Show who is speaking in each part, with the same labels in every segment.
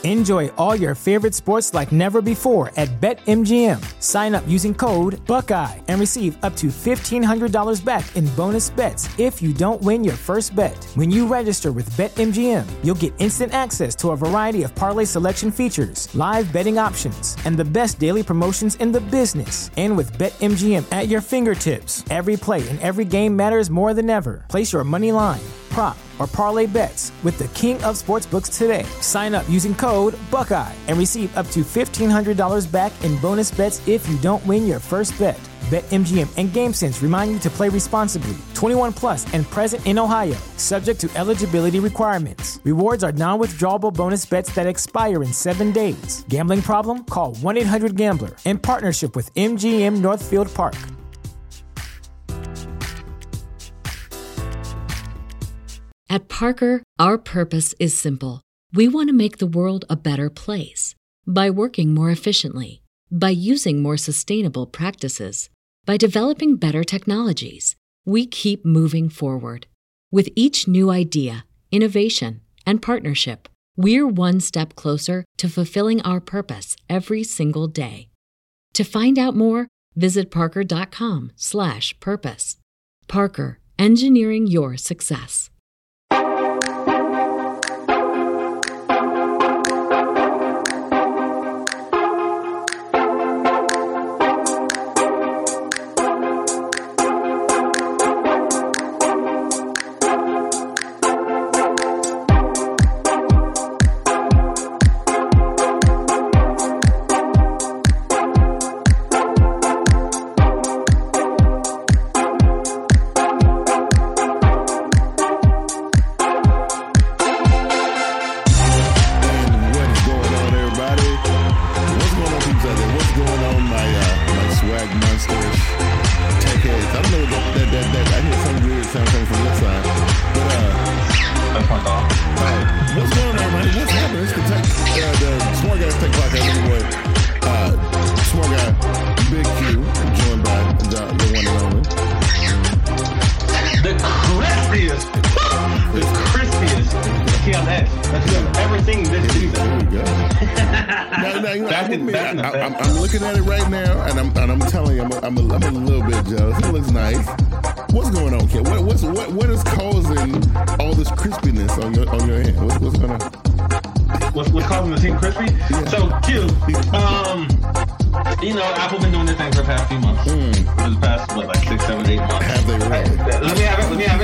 Speaker 1: Enjoy all your favorite sports like never before at BetMGM. Sign up using code Buckeye and receive up to $1,500 back in bonus bets if you don't win your first bet. When you register with BetMGM, you'll get instant access to a variety of parlay selection features, live betting options, and the best daily promotions in the business. And with BetMGM at your fingertips, every play and every game matters more than ever. Place your money line, prop, or parlay bets with the king of sportsbooks today. Sign up using code Buckeye and receive up to $1,500 back in bonus bets if you don't win your first bet. BetMGM and GameSense remind you to play responsibly. 21 plus and present in Ohio, subject to eligibility requirements. Rewards are non-withdrawable bonus bets that expire in 7 days. Gambling problem? Call 1-800-GAMBLER. In partnership with MGM Northfield Park.
Speaker 2: At Parker, our purpose is simple. We want to make the world a better place by working more efficiently, by using more sustainable practices, by developing better technologies. We keep moving forward. With each new idea, innovation, and partnership, we're one step closer to fulfilling our purpose every single day. To find out more, visit parker.com/purpose. Parker, engineering your success.
Speaker 3: I'm looking at it right now, and I'm telling you, I'm a little bit jealous. It looks nice. What's going on, kid? What is causing all this crispiness on your hand? What's going on?
Speaker 4: What's causing the team crispy? Yeah. So, Q, Apple been doing their thing for the past few months. For the past, 6, 7, 8 months. Have they really? Let me have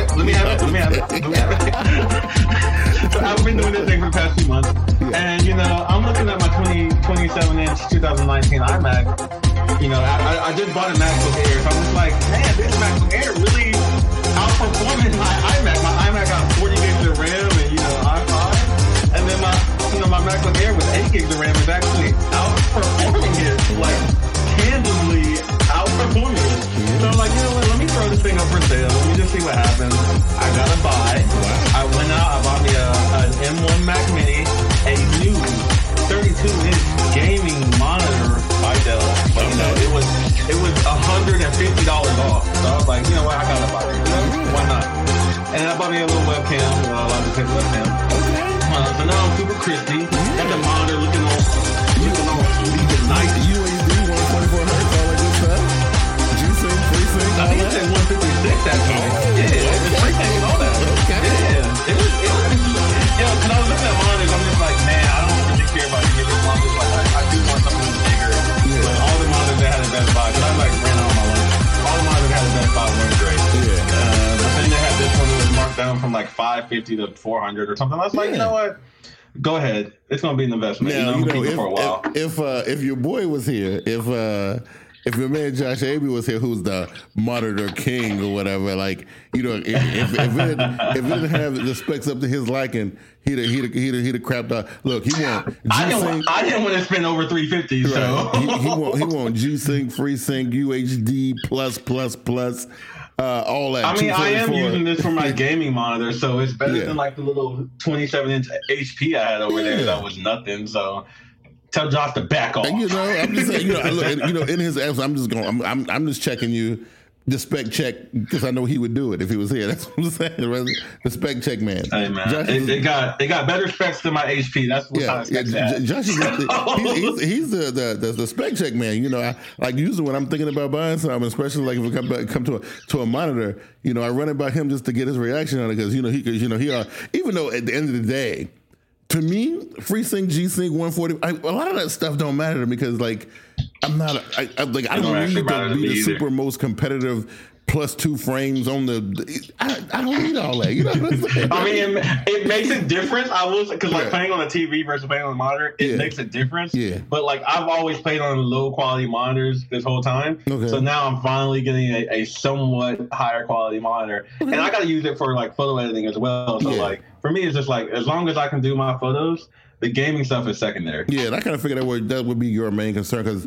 Speaker 4: it. So I've been doing this thing for the past few months. Yeah. And, I'm looking at my 27-inch 2019 iMac. I just bought a MacBook Air. So I'm just like, man, this MacBook Air really outperforming my iMac. My iMac got 40 gigs of RAM and, i5. And then my MacBook Air with 8 gigs of RAM is actually outperforming it. Handily outperforming it. So I'm like, let me throw this thing up for sale. Let me just see what happens. I gotta buy. I went out, I bought me an M1 Mac Mini, a new 32-inch gaming monitor by Dell. But, it was $150 off. So I was like, you know what, I gotta buy it. Why not? And I bought me a little webcam, a Logitech webcam. So now I'm super crispy. Got the monitor looking all nice.
Speaker 3: UHD 124 hertz, all that good stuff. G-Sync, FreeSync,
Speaker 4: I think it said 156 actually. It's FreeSync and all that. Okay. Yeah. It was because I was looking at monitors, I'm just like, man, I don't really care about any of these monitors. I do want something bigger. Yeah. But all the monitors that had the Best Buy, because I ran out of my lunch. All the monitors that had the Best Buy weren't great. Yeah. But then they had this one that was marked down from $550 to $400 or something. I was like, you know what? Go ahead. It's going to be an investment.
Speaker 3: Now,
Speaker 4: I'm keep it for a while.
Speaker 3: If your boy was here, if your man Josh Aby was here, who's the monitor king or whatever, if it didn't have the specs up to his liking, he'd have crapped out. Look, he want G-Sync.
Speaker 4: I didn't want to spend over $350. Right. So
Speaker 3: he want G-Sync, FreeSync, UHD plus. All that.
Speaker 4: I mean, I am using this for my gaming monitor, so it's better than the little 27-inch HP I had over there that was nothing. So tell Josh to back off.
Speaker 3: And, I'm just saying, look, in his absence, I'm just checking you. the spec check, because I know he would do it if he was here. That's what I'm saying. Right? The spec check man.
Speaker 4: Hey man, it got better specs than my HP. That's what kind of specs
Speaker 3: Josh is he's the spec check man. You know, I like usually when I'm thinking about buying something, especially like if it come to a monitor, you know, I run it by him just to get his reaction on it because he even though at the end of the day, to me, FreeSync, G-Sync, 140, a lot of that stuff don't matter to me because like. I don't need to be the super most competitive +2 frames on the. I don't need all that. You know what I'm saying?
Speaker 4: I mean, it makes a difference. I was because like playing on the TV versus playing on the monitor, it makes a difference. Yeah. But like I've always played on low quality monitors this whole time, so now I'm finally getting a somewhat higher quality monitor, and I got to use it for like photo editing as well. So like for me, it's just like as long as I can do my photos. The gaming stuff is secondary. Yeah,
Speaker 3: and I kind of figured that would be your main concern because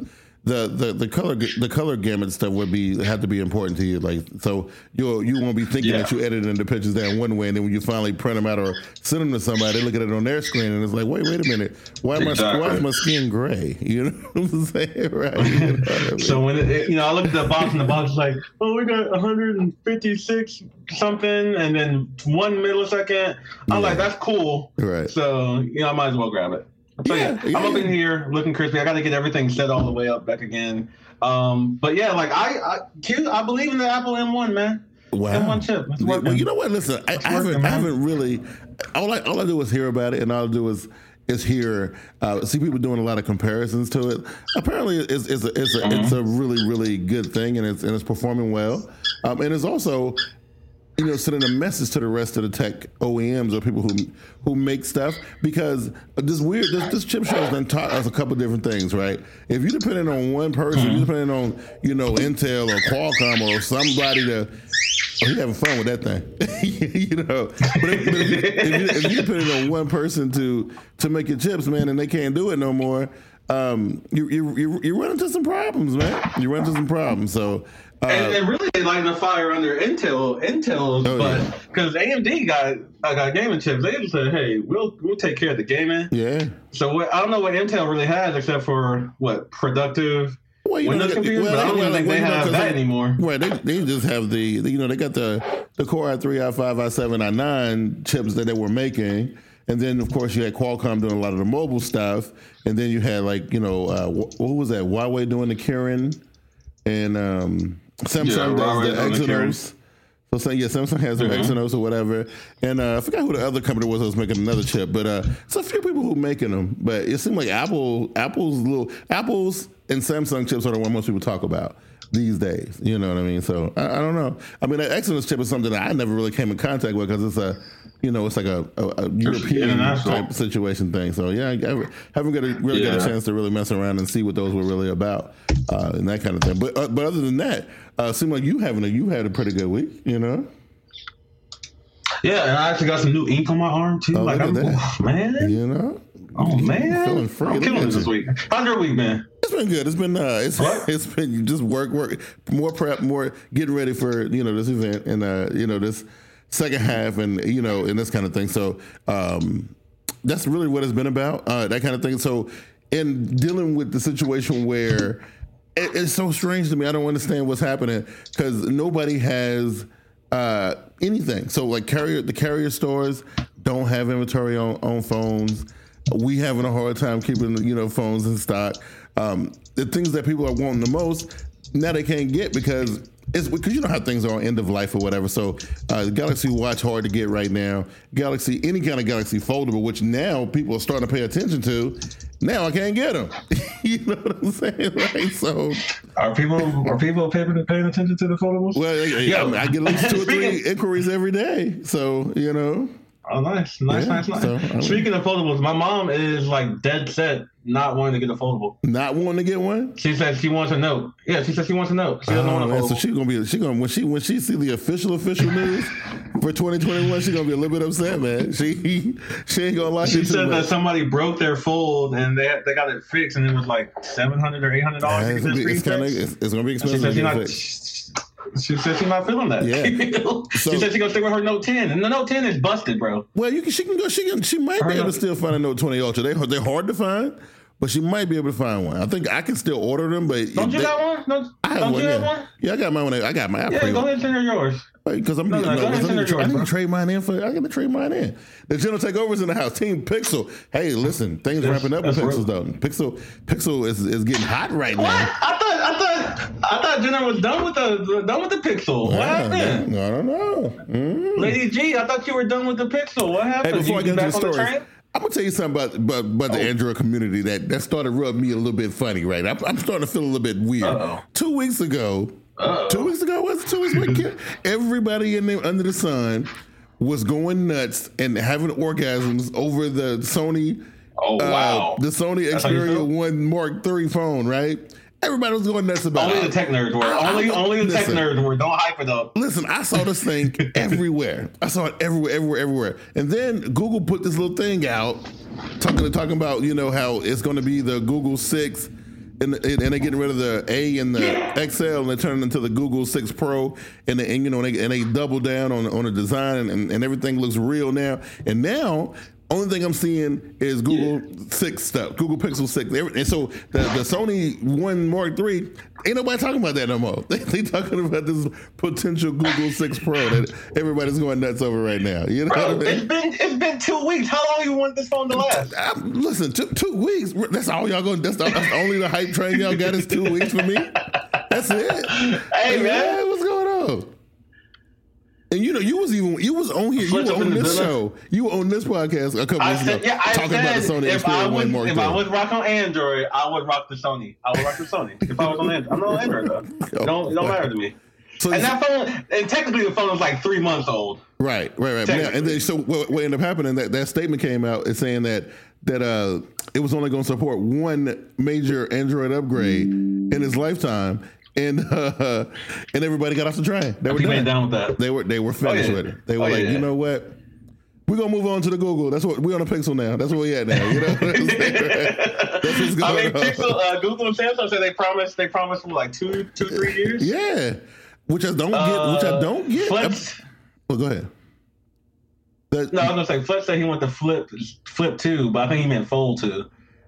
Speaker 3: the color gamut stuff have to be important to you. Like so, you won't be thinking that you're editing the pictures down one way, and then when you finally print them out or send them to somebody, they look at it on their screen and it's like, wait a minute, why is my skin gray? You know what I'm saying, right? You know what I mean?
Speaker 4: So when I look at the box and the box is like, oh, we got 156 something, and then 1 millisecond. I'm like, that's cool, right? So I might as well grab it. So I'm up in here looking crispy. I got to get everything set all the way up back again. But yeah, like I believe in the Apple M1, man. Wow. M1 chip.
Speaker 3: Well, you know what? Listen, I haven't really. All I do is hear about it, and all I do is hear see people doing a lot of comparisons to it. Apparently, it's a really really good thing, and it's performing well, and it's also. Sending a message to the rest of the tech OEMs or people who make stuff because this chip show has done taught us a couple different things, right? If you're depending on one person, you're depending on Intel or Qualcomm or somebody to. Oh, you're having fun with that thing, But if you're depending on one person to make your chips, man, and they can't do it no more, you run into some problems, man. You run into some problems, so.
Speaker 4: And really, they light the fire under Intel's, but because AMD got gaming chips, they just said, "Hey, we'll take care of the gaming." Yeah. So I don't know what Intel really has except for productive Windows computers, but I don't even think they have that anymore.
Speaker 3: Right. They just have they got the Core i3, i5, i7, i9 chips that they were making. And then, of course, you had Qualcomm doing a lot of the mobile stuff. And then you had, what was that? Huawei doing the Kirin. And Samsung does the Exynos. So Samsung has their Exynos or whatever. And I forgot who the other company was that was making another chip. But it's a few people who are making them. But it seemed like Apple's and Samsung chips are the one most people talk about these days. You know what I mean? So I don't know. I mean, the Exynos chip is something that I never really came in contact with because it's it's like a European type situation thing. So yeah, I haven't got a chance to really mess around and see what those were really about and that kind of thing. But other than that, it seemed like you had a pretty good week.
Speaker 4: Yeah, and I actually got some new ink on my arm too.
Speaker 3: Oh, man.
Speaker 4: Oh man,
Speaker 3: feeling free.
Speaker 4: I'm killing this week. How's your week, man?
Speaker 3: It's been good. It's been it's been just work, more prep, more getting ready for this event and this second half and and this kind of thing. So that's really what it's been about, that kind of thing. So in dealing with the situation where it's so strange to me, I don't understand what's happening because nobody has anything. So like the carrier stores don't have inventory on phones. We having a hard time keeping phones in stock. The things that people are wanting the most now they can't get because you know how things are on end of life or whatever. So the Galaxy Watch hard to get right now. Any kind of Galaxy foldable, which now people are starting to pay attention to. Now I can't get them. You know what I'm saying, right? So
Speaker 4: are people paying attention to the foldables?
Speaker 3: Well, I get at least 2 or 3 inquiries every day. So
Speaker 4: Oh, nice. So, Speaking of foldables, my mom is like dead set not wanting to get a foldable.
Speaker 3: Not wanting to get one?
Speaker 4: She said she wants a note. Yeah, she said she wants a note. She doesn't want a foldable.
Speaker 3: So she's gonna when she see the official news for 2021, she's gonna be a little bit upset, man. She ain't gonna like it.
Speaker 4: She said that somebody broke their fold and they got it fixed and it was like $700 or $800.
Speaker 3: It's gonna be expensive.
Speaker 4: She said she's not feeling that. Yeah. She said she's gonna stick with her Note 10, and the Note 10 is busted, bro.
Speaker 3: Well, she might be able to still find a Note 20 Ultra. They're hard to find, but she might be able to find one. I think I can still order them, but
Speaker 4: don't you got one?
Speaker 3: I have
Speaker 4: don't
Speaker 3: one.
Speaker 4: you have one?
Speaker 3: Yeah, I got my one. I got my.
Speaker 4: Yeah, go ahead and send her yours.
Speaker 3: Because I need to trade mine in for. I got to trade mine in. The General Takeover's in the house. Team Pixel. Hey, listen, things wrapping up with Pixels though. Pixel is getting hot right now.
Speaker 4: I thought Jenna was done with the Pixel. What happened?
Speaker 3: I don't know.
Speaker 4: Lady G, I thought you were done with the Pixel. What happened?
Speaker 3: Hey, before I get into the story, I'm gonna tell you something about the Android community that started rubbing me a little bit funny. Right, I'm starting to feel a little bit weird. 2 weeks ago. 2 weeks ago, was it 2 weeks ago? Everybody under the sun was going nuts and having orgasms over the Sony. The Sony Xperia 1 Mark III phone, right? Everybody was going nuts about it.
Speaker 4: Only the tech nerds were. Only the tech nerds were. Don't hype it up.
Speaker 3: Listen, I saw this thing everywhere. I saw it everywhere. And then Google put this little thing out talking about, how it's going to be the Google 6. And they're getting rid of the A and the XL, and they're turning into the Google 6 Pro, and they double down on the design, and everything looks real now. And now, only thing I'm seeing is Google 6 stuff, Google Pixel 6. And so the Sony 1 Mark III, ain't nobody talking about that no more. They talking about this potential Google 6 Pro that everybody's going nuts over right now. You know what I mean?
Speaker 4: It's been 2 weeks. How long you want this phone to last?
Speaker 3: Listen, 2 weeks. That's all y'all going. That's only the hype train y'all got is 2 weeks for me. That's it.
Speaker 4: Hey man,
Speaker 3: what's going on? And you was on here. You were on this show. You were on this podcast a couple weeks ago talking about the Sony Xperia 1 Mark III.
Speaker 4: If I was rock on Android, I would rock the Sony. I would rock the Sony. If I was on Android, I'm not on Android though. It don't matter to me. So and that phone, and technically the phone was like 3 months old. Right.
Speaker 3: Now, and then so what ended up happening? That statement came out. It's saying that it was only going to support one major Android upgrade in its lifetime. And everybody got off the train. They were
Speaker 4: down with that.
Speaker 3: They were finished with it. They were you know what? We're gonna move on to the Google. That's what we're on the Pixel now. That's where we at now. You know what I'm saying? That's what's going on.
Speaker 4: Pixel, Google and Samsung said they promised for like 2-3 years.
Speaker 3: Yeah, which I don't get.
Speaker 4: Flex.
Speaker 3: Go ahead.
Speaker 4: I was gonna say Flex said he wanted the Flip 2, but I think he meant Fold 2.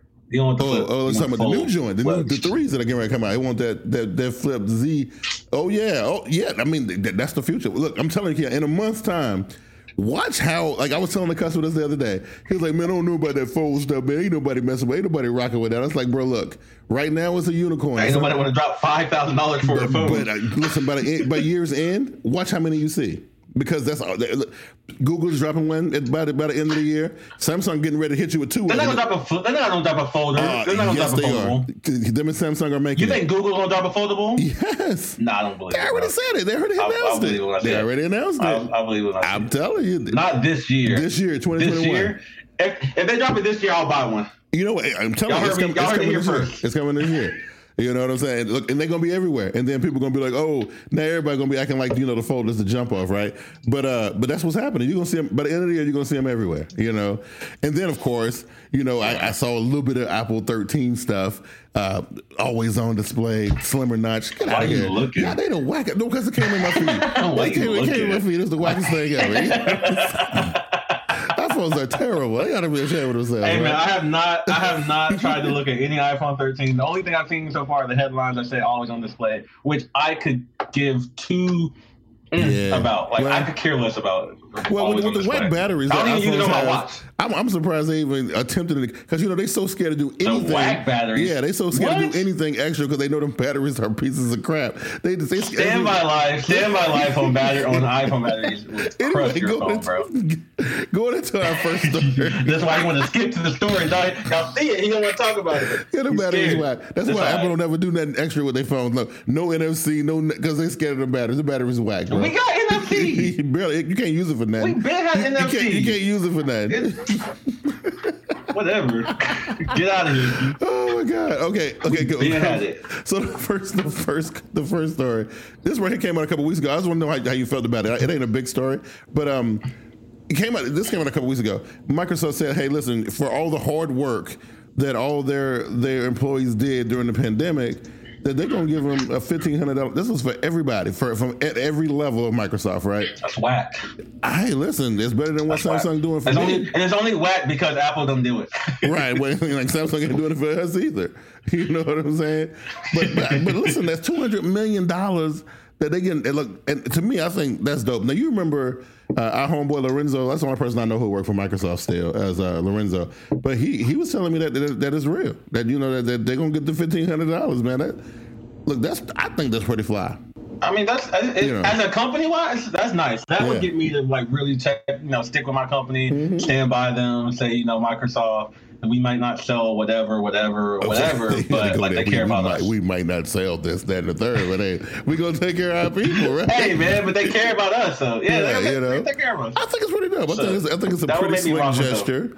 Speaker 3: Let's talk about the new joint, the 3s that are getting ready to come out. I want that Flip Z. Oh yeah. I mean, that's the future. Look, I'm telling you, in a month's time, watch how. Like I was telling the customer this the other day. He was like, "Man, I don't know about that Fold stuff, man. Ain't nobody messing with. Ain't nobody rocking with that." I was like, "Bro, look, right now it's a unicorn.
Speaker 4: Ain't nobody want to drop $5,000 for a phone."
Speaker 3: But listen, by year's end, watch how many you see. Because that's all. Google's dropping one by the end of the year. Samsung getting ready to hit you with 2.
Speaker 4: They're not gonna drop a folder. They're not gonna drop a foldable.
Speaker 3: Them and Samsung are making.
Speaker 4: You think Google's gonna drop a foldable?
Speaker 3: Yes.
Speaker 4: No, I don't believe it.
Speaker 3: They already said it. They already announced it. They already announced it.
Speaker 4: I believe it.
Speaker 3: I'm telling you.
Speaker 4: Not this year.
Speaker 3: This year, 2021.
Speaker 4: This year. If they drop it this year, I'll buy one.
Speaker 3: You know what? I'm telling you, it's coming this year. It's coming this year. You know what I'm saying? Look, and they're gonna be everywhere, and then people are gonna be like, "Oh, now everybody gonna be acting like the fold is the jump off, right?" But that's what's happening. You're gonna see them by the end of the year. You're gonna see them everywhere, And then of course, I saw a little bit of Apple 13 stuff, always on display, slimmer notch. Get out of here! Yeah, they don't whack it. No, because it came in my feet. It came in my feet. It's the wackest thing ever. iPhones are terrible. They gotta be ashamed of themselves.
Speaker 4: Hey man, I have not tried to look at any iPhone 13. The only thing I've seen so far are the headlines that say always on display, which I could give two about. Like I could care less about it.
Speaker 3: Well, with the whack batteries,
Speaker 4: I don't even use it on my watch.
Speaker 3: I'm surprised they even attempted it because they're so scared to do anything.
Speaker 4: The whack batteries.
Speaker 3: Yeah, they so scared to do anything extra because they know them batteries are pieces of crap. They
Speaker 4: stand by life on iPhone batteries. Anyway, your phone, bro.
Speaker 3: Going into our first story.
Speaker 4: That's why you want to skip to the story. Y'all see it. He don't want to talk about it.
Speaker 3: Yeah, the batteries whack. That's why Apple don't ever do nothing extra with their phones. No NFC, because they scared of the batteries. The batteries whack, bro.
Speaker 4: We got NFC.
Speaker 3: Barely. You can't use it for nothing.
Speaker 4: We been had NFC.
Speaker 3: You can't use it for nothing.
Speaker 4: Whatever. Get out of here.
Speaker 3: Oh my God. Okay. Good. So the first story. This right here came out a couple weeks ago. I just want to know how you felt about it. It ain't a big story, but This came out a couple weeks ago. Microsoft said, "Hey, listen, for all the hard work that all their employees did during the pandemic, that they're going to give them a $1,500. This is for everybody, from at every level of Microsoft, right?
Speaker 4: That's whack.
Speaker 3: Hey, listen, it's better than what Samsung doing for me.
Speaker 4: And it's only whack because Apple don't do it.
Speaker 3: Right. Well, like Samsung ain't doing it for us either. You know what I'm saying? But listen, that's $200 million that they get. And look, and to me, I think that's dope. Now, you remember our homeboy Lorenzo. That's the only person I know who worked for Microsoft still, as Lorenzo. But he was telling me that is real. That that they're gonna get the $1,500, man. I think that's pretty fly.
Speaker 4: I mean, as a company wise, that's nice. That would get me to like really stick with my company, stand by them, say, Microsoft. We might not sell whatever, but like they care about us.
Speaker 3: We might not sell this, that, and the third, but hey, we gonna take care of our people, right?
Speaker 4: Hey, man, but they care about us, so they take care of us.
Speaker 3: I think it's pretty dope. I think it's a pretty slick gesture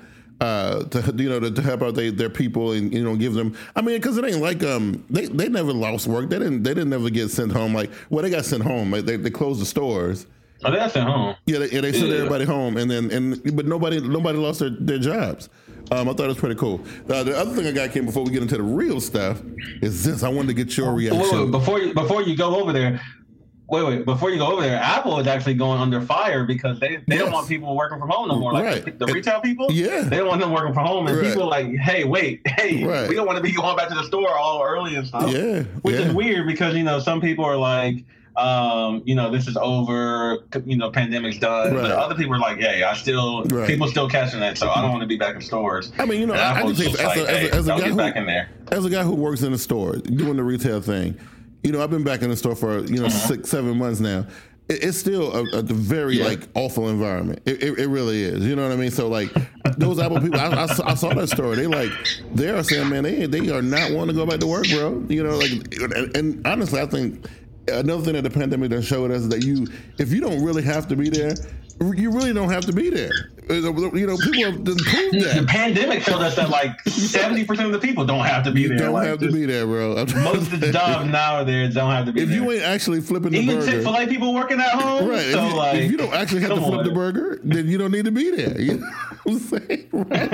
Speaker 3: to help out their people and give them. I mean, because it ain't like they never lost work. They didn't never get sent home. Like, well, they got sent home. Like, they closed the stores.
Speaker 4: Oh, they got sent home.
Speaker 3: Yeah, they sent everybody home, but nobody lost their jobs. I thought it was pretty cool. The other thing I got came before we get into the real stuff is this. I wanted to get your reaction.
Speaker 4: Before you go over there. Before you go over there, Apple is actually going under fire because they don't want people working from home no more. Like the retail people, they don't want them working from home. And people are like, hey, we don't want to be going back to the store all early and stuff. Yeah, which is weird because some people are like, this is over. Pandemic's done. But other people are like, people still catching that, so I don't want to be back in stores.
Speaker 3: I mean, I can say as a guy who works in a store doing the retail thing. I've been back in the store for 6-7 months now. It's still a very awful environment. It really is. You know what I mean? So like those Apple people, I saw that story. They are saying, man, they are not wanting to go back to work, bro. And honestly, I think another thing that the pandemic done showed us is that if you don't really have to be there, you really don't have to be there. People have proved that.
Speaker 4: The pandemic showed us that 70% of the people don't have to be there.
Speaker 3: Don't have to be there, bro.
Speaker 4: Most of the jobs nowadays don't have to be there.
Speaker 3: If you ain't actually flipping the burger.
Speaker 4: Even Chick-fil-A people working at home.
Speaker 3: Right.
Speaker 4: So
Speaker 3: if you don't actually have to flip the burger, then you don't need to be there. You know what I'm saying?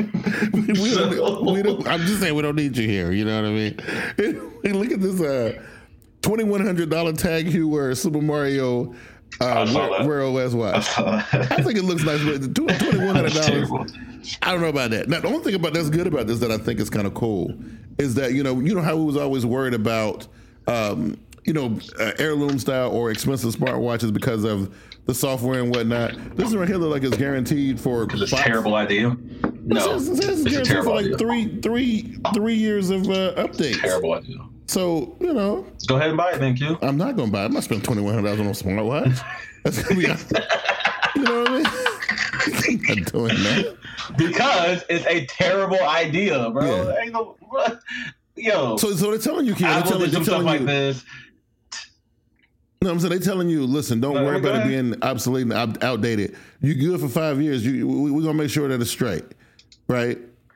Speaker 3: Right? I'm just saying we don't need you here. You know what I mean? Look at this $2,100 Tag Heuer Super Mario Wear OS watch. I think it looks nice, but $2,100. I don't know about that. Now, the only thing that's good about this that I think is kind of cool is that you know how we was always worried about heirloom style or expensive smartwatches because of the software and whatnot. This right here look like it's guaranteed for.
Speaker 4: It's a terrible idea. No,
Speaker 3: it's guaranteed for like three years of updates.
Speaker 4: Terrible idea.
Speaker 3: So,
Speaker 4: go ahead and buy it, thank you. I'm
Speaker 3: not going to buy it. I'm not spending $2,100 on a smartwatch. That's going to be, you know what I mean? I'm not doing that.
Speaker 4: Because it's a terrible idea, bro. Yeah. Ain't no, yo.
Speaker 3: So they're telling you, Ken. They're telling
Speaker 4: stuff
Speaker 3: you,
Speaker 4: like this.
Speaker 3: No, I'm saying they're telling you, listen, don't worry about it being obsolete and outdated. You good for 5 years. We're going to make sure that it's straight, right?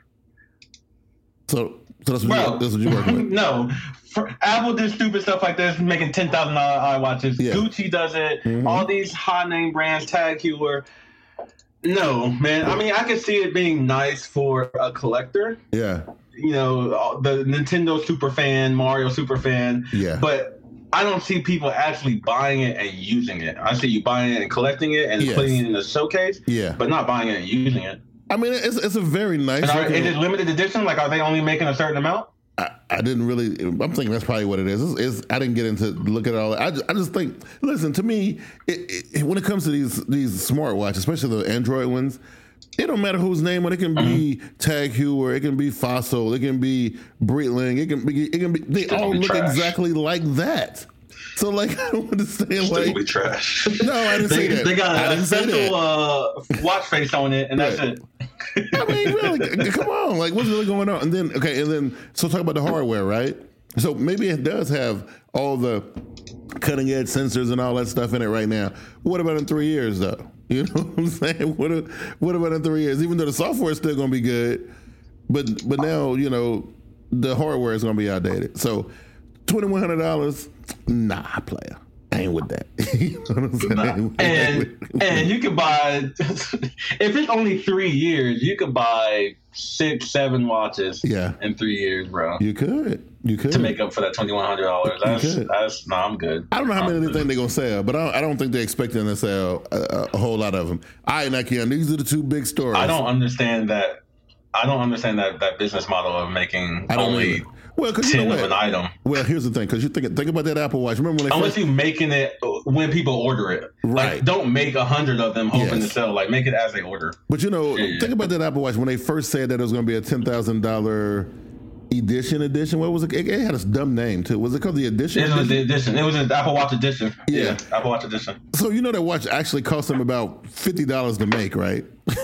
Speaker 3: So that's what you're working with.
Speaker 4: No. Apple does stupid stuff like this, making $10,000 iWatches. Yeah. Gucci does it. Mm-hmm. All these hot name brands, Tag Heuer. No, man. I mean, I could see it being nice for a collector.
Speaker 3: Yeah.
Speaker 4: The Nintendo super fan, Mario super fan.
Speaker 3: Yeah.
Speaker 4: But I don't see people actually buying it and using it. I see you buying it and collecting it and putting it in the showcase.
Speaker 3: Yeah.
Speaker 4: But not buying it and using it.
Speaker 3: I mean, it's a very nice.
Speaker 4: Is it limited edition? Like, are they only making a certain amount?
Speaker 3: I didn't really. I'm thinking that's probably what it is. I didn't get into look at all that. I just think. Listen, to me, when it comes to these smartwatches, especially the Android ones, it don't matter whose name on it. Can be Tag Heuer, it can be Fossil, it can be Breitling, it can be. They all look exactly like that. So, I don't understand.
Speaker 4: Still be trash.
Speaker 3: No, I didn't say that.
Speaker 4: They got a special watch face on it, and that's it.
Speaker 3: I mean, really, come on. What's really going on? And then, so talk about the hardware, right? So maybe it does have all the cutting edge sensors and all that stuff in it right now. What about in 3 years, though? You know what I'm saying? What about in 3 years? Even though the software is still going to be good, but now, the hardware is going to be outdated. So $2,100, nah, player. I ain't with that. You know what I'm
Speaker 4: saying? And you could buy, if it's only 3 years, you could buy 6-7 watches in 3 years, bro.
Speaker 3: You could. To
Speaker 4: make up for that $2,100. No, I'm good.
Speaker 3: I don't know how many they think they're going to sell, but I don't think they're expecting to sell a whole lot of them. All right, Nike, these are the two big stories.
Speaker 4: I don't understand that business model of making only 10 of an item.
Speaker 3: Well, here's the thing, because you think about that Apple Watch. Remember when
Speaker 4: unless you making it when people order it,
Speaker 3: right?
Speaker 4: Like, don't make 100 of them hoping to sell. Like, make it as they order.
Speaker 3: But think about that Apple Watch when they first said that it was going to be a $10,000 edition. What was it? It had a dumb name too. Was it called the edition?
Speaker 4: It was the edition. It was an Apple Watch edition. Yeah, Apple Watch edition.
Speaker 3: So that watch actually cost them about $50 to make, right?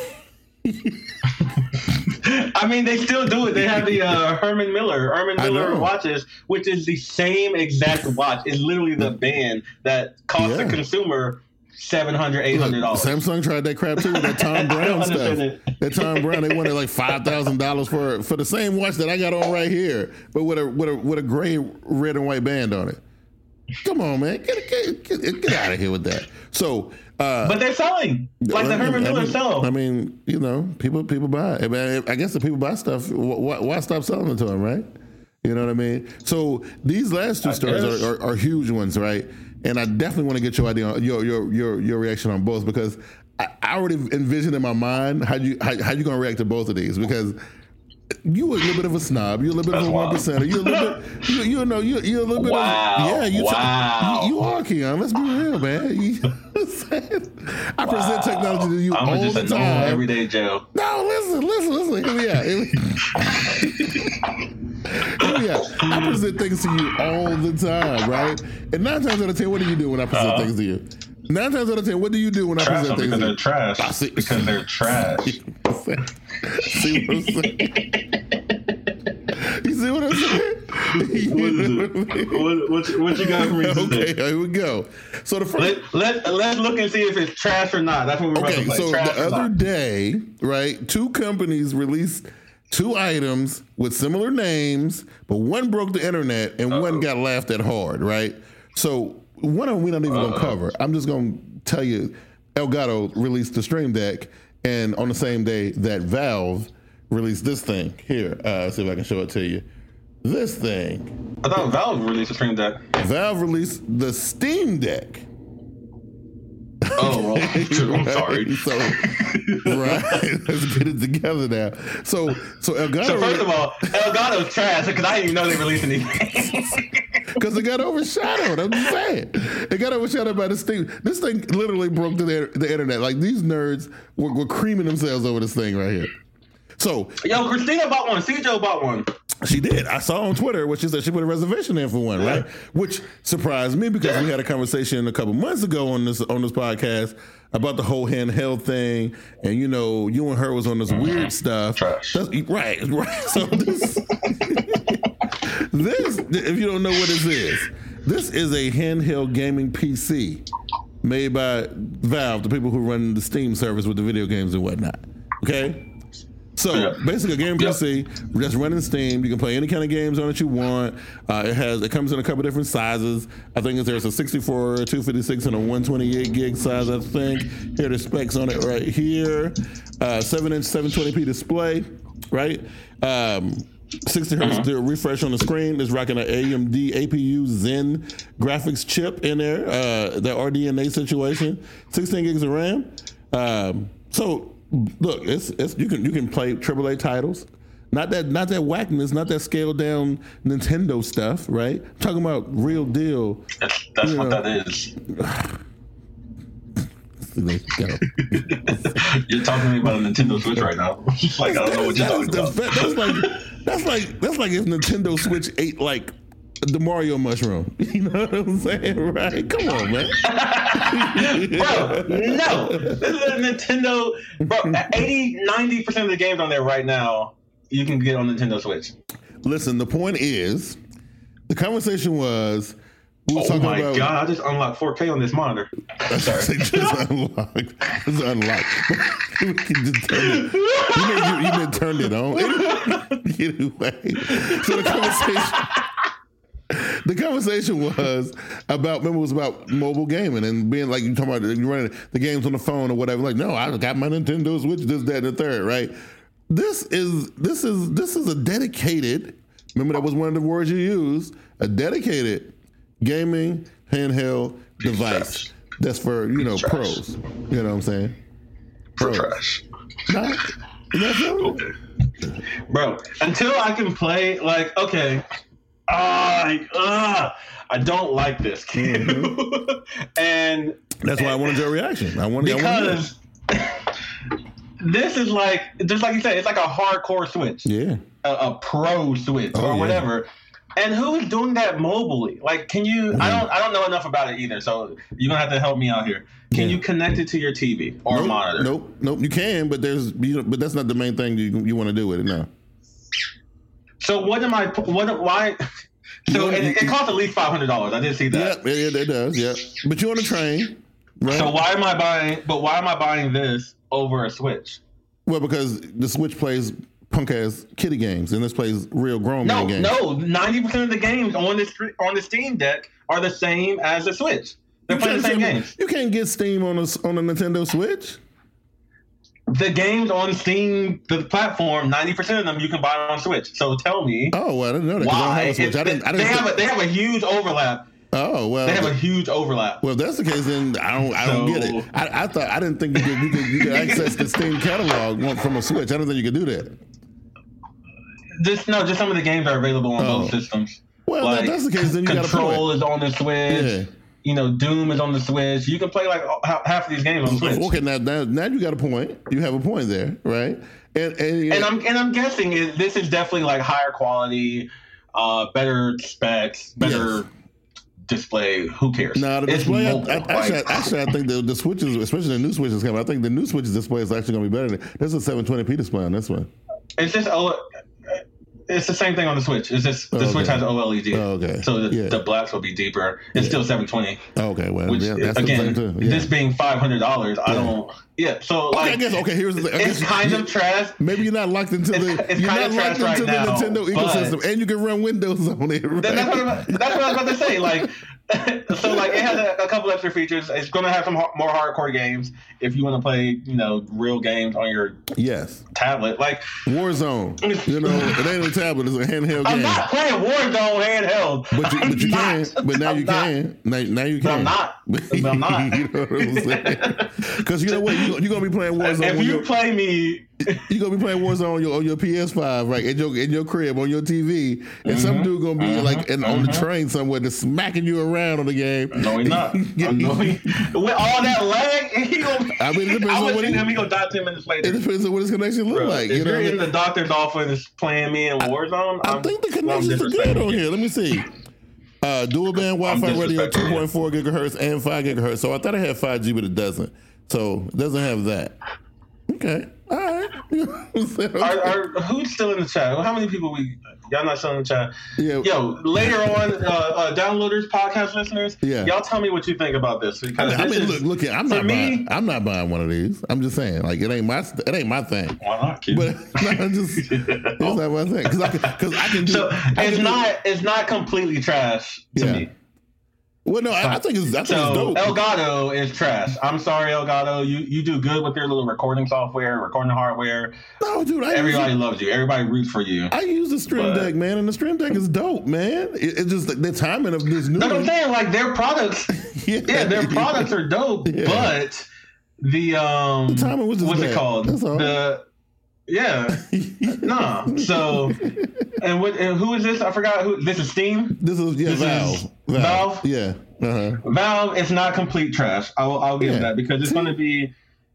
Speaker 4: I mean, they still do it. They have the Herman Miller watches, which is the same exact watch. It's literally the band that cost the consumer $700, $800.
Speaker 3: Samsung tried that crap too with that Tom Brown stuff. That Tom Brown, they wanted like $5,000 for the same watch that I got on right here, but with a gray, red, and white band on it. Come on, man, get out of here with that. So.
Speaker 4: But they're selling like the Herman Miller sell.
Speaker 3: I mean, people buy it. I mean, I guess the people buy stuff. Why stop selling it to them, right? You know what I mean? So these last two stories are huge ones, right? And I definitely want to get your idea on your reaction on both, because I already envisioned in my mind how you going to react to both of these, because you a little bit of a snob. You're a little bit of a 1%er. You're a little bit. You're a little bit.
Speaker 4: Wow.
Speaker 3: You are, Keon. Let's be real, man. I present technology to you all the time.
Speaker 4: I'm just everyday Joe.
Speaker 3: No, listen. Hear me out. I present things to you all the time, right? And 9 times out of 10, what do you do when I present things to you? 9 times out of 10, what do you do when I present things to you?
Speaker 4: They're trash. Because they're trash.
Speaker 3: See what I'm saying? You see what I'm saying?
Speaker 4: What you got for me today?
Speaker 3: Okay, here we go. So the first,
Speaker 4: let's look and see if it's trash or not. That's what we're about to play.
Speaker 3: So
Speaker 4: trash
Speaker 3: the other day, right, 2 companies released 2 items with similar names, but one broke the internet and one got laughed at hard, right? So one of them we're not even going to cover. I'm just going to tell you, Elgato released the Stream Deck, and on the same day that Valve released this thing. Here, see if I can show it to you. This thing.
Speaker 4: I thought Valve released the Stream Deck.
Speaker 3: Valve released the Steam Deck.
Speaker 4: Oh, well, true. I'm sorry.
Speaker 3: So, right, let's get it together now. So Elgato.
Speaker 4: So first of all, Elgato's trash because I didn't even know they released anything.
Speaker 3: Because it got overshadowed. I'm just saying, it got overshadowed by the Steam. This thing literally broke the internet. Like, these nerds were creaming themselves over this thing right here. So,
Speaker 4: Christina bought one. CJ bought one.
Speaker 3: She did. I saw on Twitter what she said. She put a reservation in for one, right? Which surprised me because we had a conversation a couple months ago on this podcast about the whole handheld thing, and you and her was on this weird stuff.
Speaker 4: Trash.
Speaker 3: Right. So this, if you don't know what this is a handheld gaming PC made by Valve, the people who run the Steam service with the video games and whatnot. Okay. So basically, a game PC that's running Steam. You can play any kind of games on it you want. It comes in a couple different sizes. I think there's a 64, 256, and a 128 gig size. I think here are the specs on it right here. 7-inch 720p display, right? 60 hertz refresh on the screen. It's rocking an AMD APU Zen graphics chip in there. The RDNA situation. 16 gigs of RAM. So. Look, it's you can play AAA titles, not that whackness, not that scaled down Nintendo stuff, right? I'm talking about real deal.
Speaker 4: That's what that is. You're talking to me about a Nintendo Switch right now. Like, I don't know what you're talking about.
Speaker 3: That's like if Nintendo Switch ate like the Mario mushroom. You know what I'm saying? Right? Come on, man.
Speaker 4: Bro, no. This is a Nintendo. Bro, 80-90% of the games on there right now, you can get on Nintendo Switch.
Speaker 3: Listen, the point is, the conversation was, we were talking about. Oh my
Speaker 4: God, I just unlocked 4K on this monitor. Sorry.
Speaker 3: Just unlocked. It's unlocked. You been turned it on. Anyway, so the the conversation was about mobile gaming and being like you talking about you running the games on the phone or whatever. Like, no, I got my Nintendo Switch, this, that, and the third, right? This is a dedicated. Remember that was one of the words you used. A dedicated gaming handheld device. That's for pros. You know what I'm saying?
Speaker 4: For trash.
Speaker 3: Nah,
Speaker 4: okay. Bro, until I can play, like, okay, I don't like this, kid. And
Speaker 3: that's why I wanted your reaction.
Speaker 4: Because this is like, just like you said, it's like a hardcore Switch.
Speaker 3: Yeah.
Speaker 4: A pro Switch or whatever. And who is doing that mobily? Like, can you? I don't know enough about it either. So you're gonna have to help me out here. Can you connect it to your TV or monitor?
Speaker 3: Nope. You can, but that's not the main thing you want to do with it now.
Speaker 4: So why? So it costs at least $500. I did see that.
Speaker 3: Yeah, it does. Yeah, but you're on a train, right?
Speaker 4: So why am I buying this over a Switch?
Speaker 3: Well, because the Switch plays punk ass kiddie games, and this plays real grown man games.
Speaker 4: No, 90% of the games on the Steam Deck are the same as the Switch. They're playing the same games.
Speaker 3: You can't get Steam on a Nintendo Switch.
Speaker 4: The games on Steam, the platform, 90% of them you can buy on Switch. So tell me.
Speaker 3: Oh, well, I didn't know that.
Speaker 4: Why?
Speaker 3: They
Speaker 4: have a huge overlap.
Speaker 3: Oh, well.
Speaker 4: They have a huge overlap.
Speaker 3: Well, if that's the case, then I don't get it. I didn't think you could access the Steam catalog from a Switch. I don't think you could do that.
Speaker 4: Just some of the games are available on both systems.
Speaker 3: Well, if that's the case, then you got to play.
Speaker 4: Control is on the Switch. Yeah. Doom is on the Switch. You can play like half of these games on the Switch.
Speaker 3: Okay, now you got a point. You have a point there, right? And
Speaker 4: I'm guessing this is definitely like higher quality, better specs, better display. Who cares?
Speaker 3: No, the display. Actually, I think the Switches, especially the new Switches coming. I think the new Switches display is actually going to be better. There's a 720p display on this one.
Speaker 4: It's just it's the same thing on the Switch. It's just the Switch has OLED.
Speaker 3: Oh, okay.
Speaker 4: So the blacks will be deeper. It's still 720.
Speaker 3: Okay, well,
Speaker 4: which,
Speaker 3: that's
Speaker 4: again,
Speaker 3: the same too.
Speaker 4: this being $500, I don't. Yeah, so like,
Speaker 3: here's the thing.
Speaker 4: It's kind of trash.
Speaker 3: Maybe you're not locked into the Nintendo ecosystem, and you can run Windows on it. Right?
Speaker 4: That's what I was about to say. Like, so like it has a couple extra features. It's going to have some more hardcore games if you want to play, real games on your tablet. Like
Speaker 3: Warzone. It ain't a tablet. It's a handheld game.
Speaker 4: I'm not playing Warzone handheld.
Speaker 3: But you can. But now you can. Now you can.
Speaker 4: But I'm not.
Speaker 3: You know what I'm saying? Because you know what? You're gonna be playing Warzone.
Speaker 4: If you play me,
Speaker 3: you're gonna be playing Warzone on your PS5, right? In your crib on your TV, and some dude gonna be on the train somewhere, just smacking you around on the game.
Speaker 4: No, he's not. With all that lag, it depends on what he gonna die 10 minutes later.
Speaker 3: It depends on what his connection looks like.
Speaker 4: If you're in the doctor's office playing me in Warzone,
Speaker 3: I think the connections are good on here. Let me see. Dual band Wi-Fi radio, 2.4 gigahertz and 5 gigahertz. So I thought it had 5G, but it doesn't. So it doesn't have that. Okay. All right.
Speaker 4: Who's still in the chat? How many people y'all not still in the chat?
Speaker 3: Yeah.
Speaker 4: Yo, later on, downloaders, podcast listeners, y'all tell me what you think about this. Because
Speaker 3: look, I'm not buying one of these. I'm just saying, like, it ain't my thing.
Speaker 4: Why not, kid?
Speaker 3: But it's not my thing because I can do.
Speaker 4: So it's not completely trash to me.
Speaker 3: Well, no, I think it's dope.
Speaker 4: Elgato is trash. I'm sorry, Elgato. You do good with your little recording software, recording hardware.
Speaker 3: No, dude.
Speaker 4: Everybody loves you. Everybody roots for you.
Speaker 3: I use the Stream Deck, man, and the Stream Deck is dope, man. It's just the timing of this new.
Speaker 4: No, I'm saying like their products. Their products are dope, but the
Speaker 3: timing was just
Speaker 4: what's
Speaker 3: bad.
Speaker 4: It called?
Speaker 3: That's all.
Speaker 4: No. So, and who is this? I forgot who. This is Steam.
Speaker 3: This is Valve. Yeah. Uh-huh.
Speaker 4: Valve is not complete trash. I'll give that because it's going to be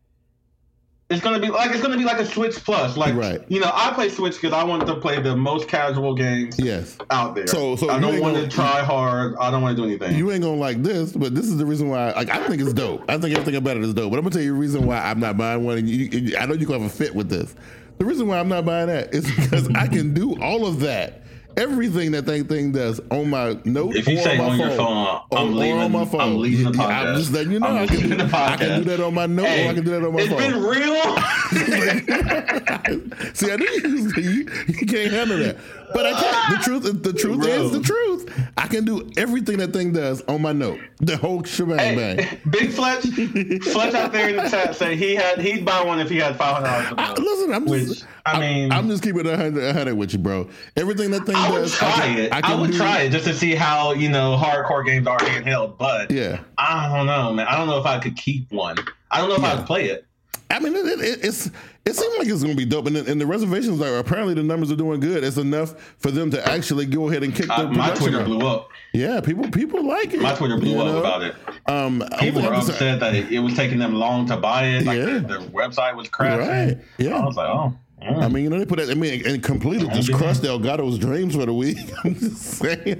Speaker 4: like a Switch Plus. Like, I play Switch because I want to play the most casual games out there. So I don't want to try hard. I don't want to do anything.
Speaker 3: You ain't gonna like this, but this is the reason why. Like, I think it's dope. I think everything about it is dope. But I'm gonna tell you the reason why I'm not buying one. And I know you're gonna have a fit with this. The reason why I'm not buying that is because I can do all of that. Everything that thing does on my note
Speaker 4: if you
Speaker 3: or
Speaker 4: say
Speaker 3: on my
Speaker 4: your phone,
Speaker 3: on my phone.
Speaker 4: I'm leaving the podcast.
Speaker 3: I'm just letting you know I can do that on my note or I can do that on my phone.
Speaker 4: It's been real.
Speaker 3: See, I knew you can't handle that. But I can't. The truth is the truth. I can do everything that thing does on my note. The whole shebang bang.
Speaker 4: Big Fletch out there in the chat said he'd buy one if he had $500.
Speaker 3: Listen, I'm just keeping it 100 with you, bro. Everything that thing does,
Speaker 4: I would try it just to see how hardcore games are handheld. But
Speaker 3: yeah,
Speaker 4: I don't know, man. I don't know if I could keep one. I don't know if I would play it.
Speaker 3: I mean, it seems like it's going to be dope, and the reservations are apparently the numbers are doing good. It's enough for them to actually go ahead and kick the production.
Speaker 4: My Twitter blew up.
Speaker 3: Yeah, people like it.
Speaker 4: My Twitter blew up about it. People were upset that it was taking them long to buy it. Like their website was crashing. Right. Yeah, I was like, oh.
Speaker 3: I mean, they put that. I mean, and completely just crushed Elgato's dreams for the week. I'm just saying.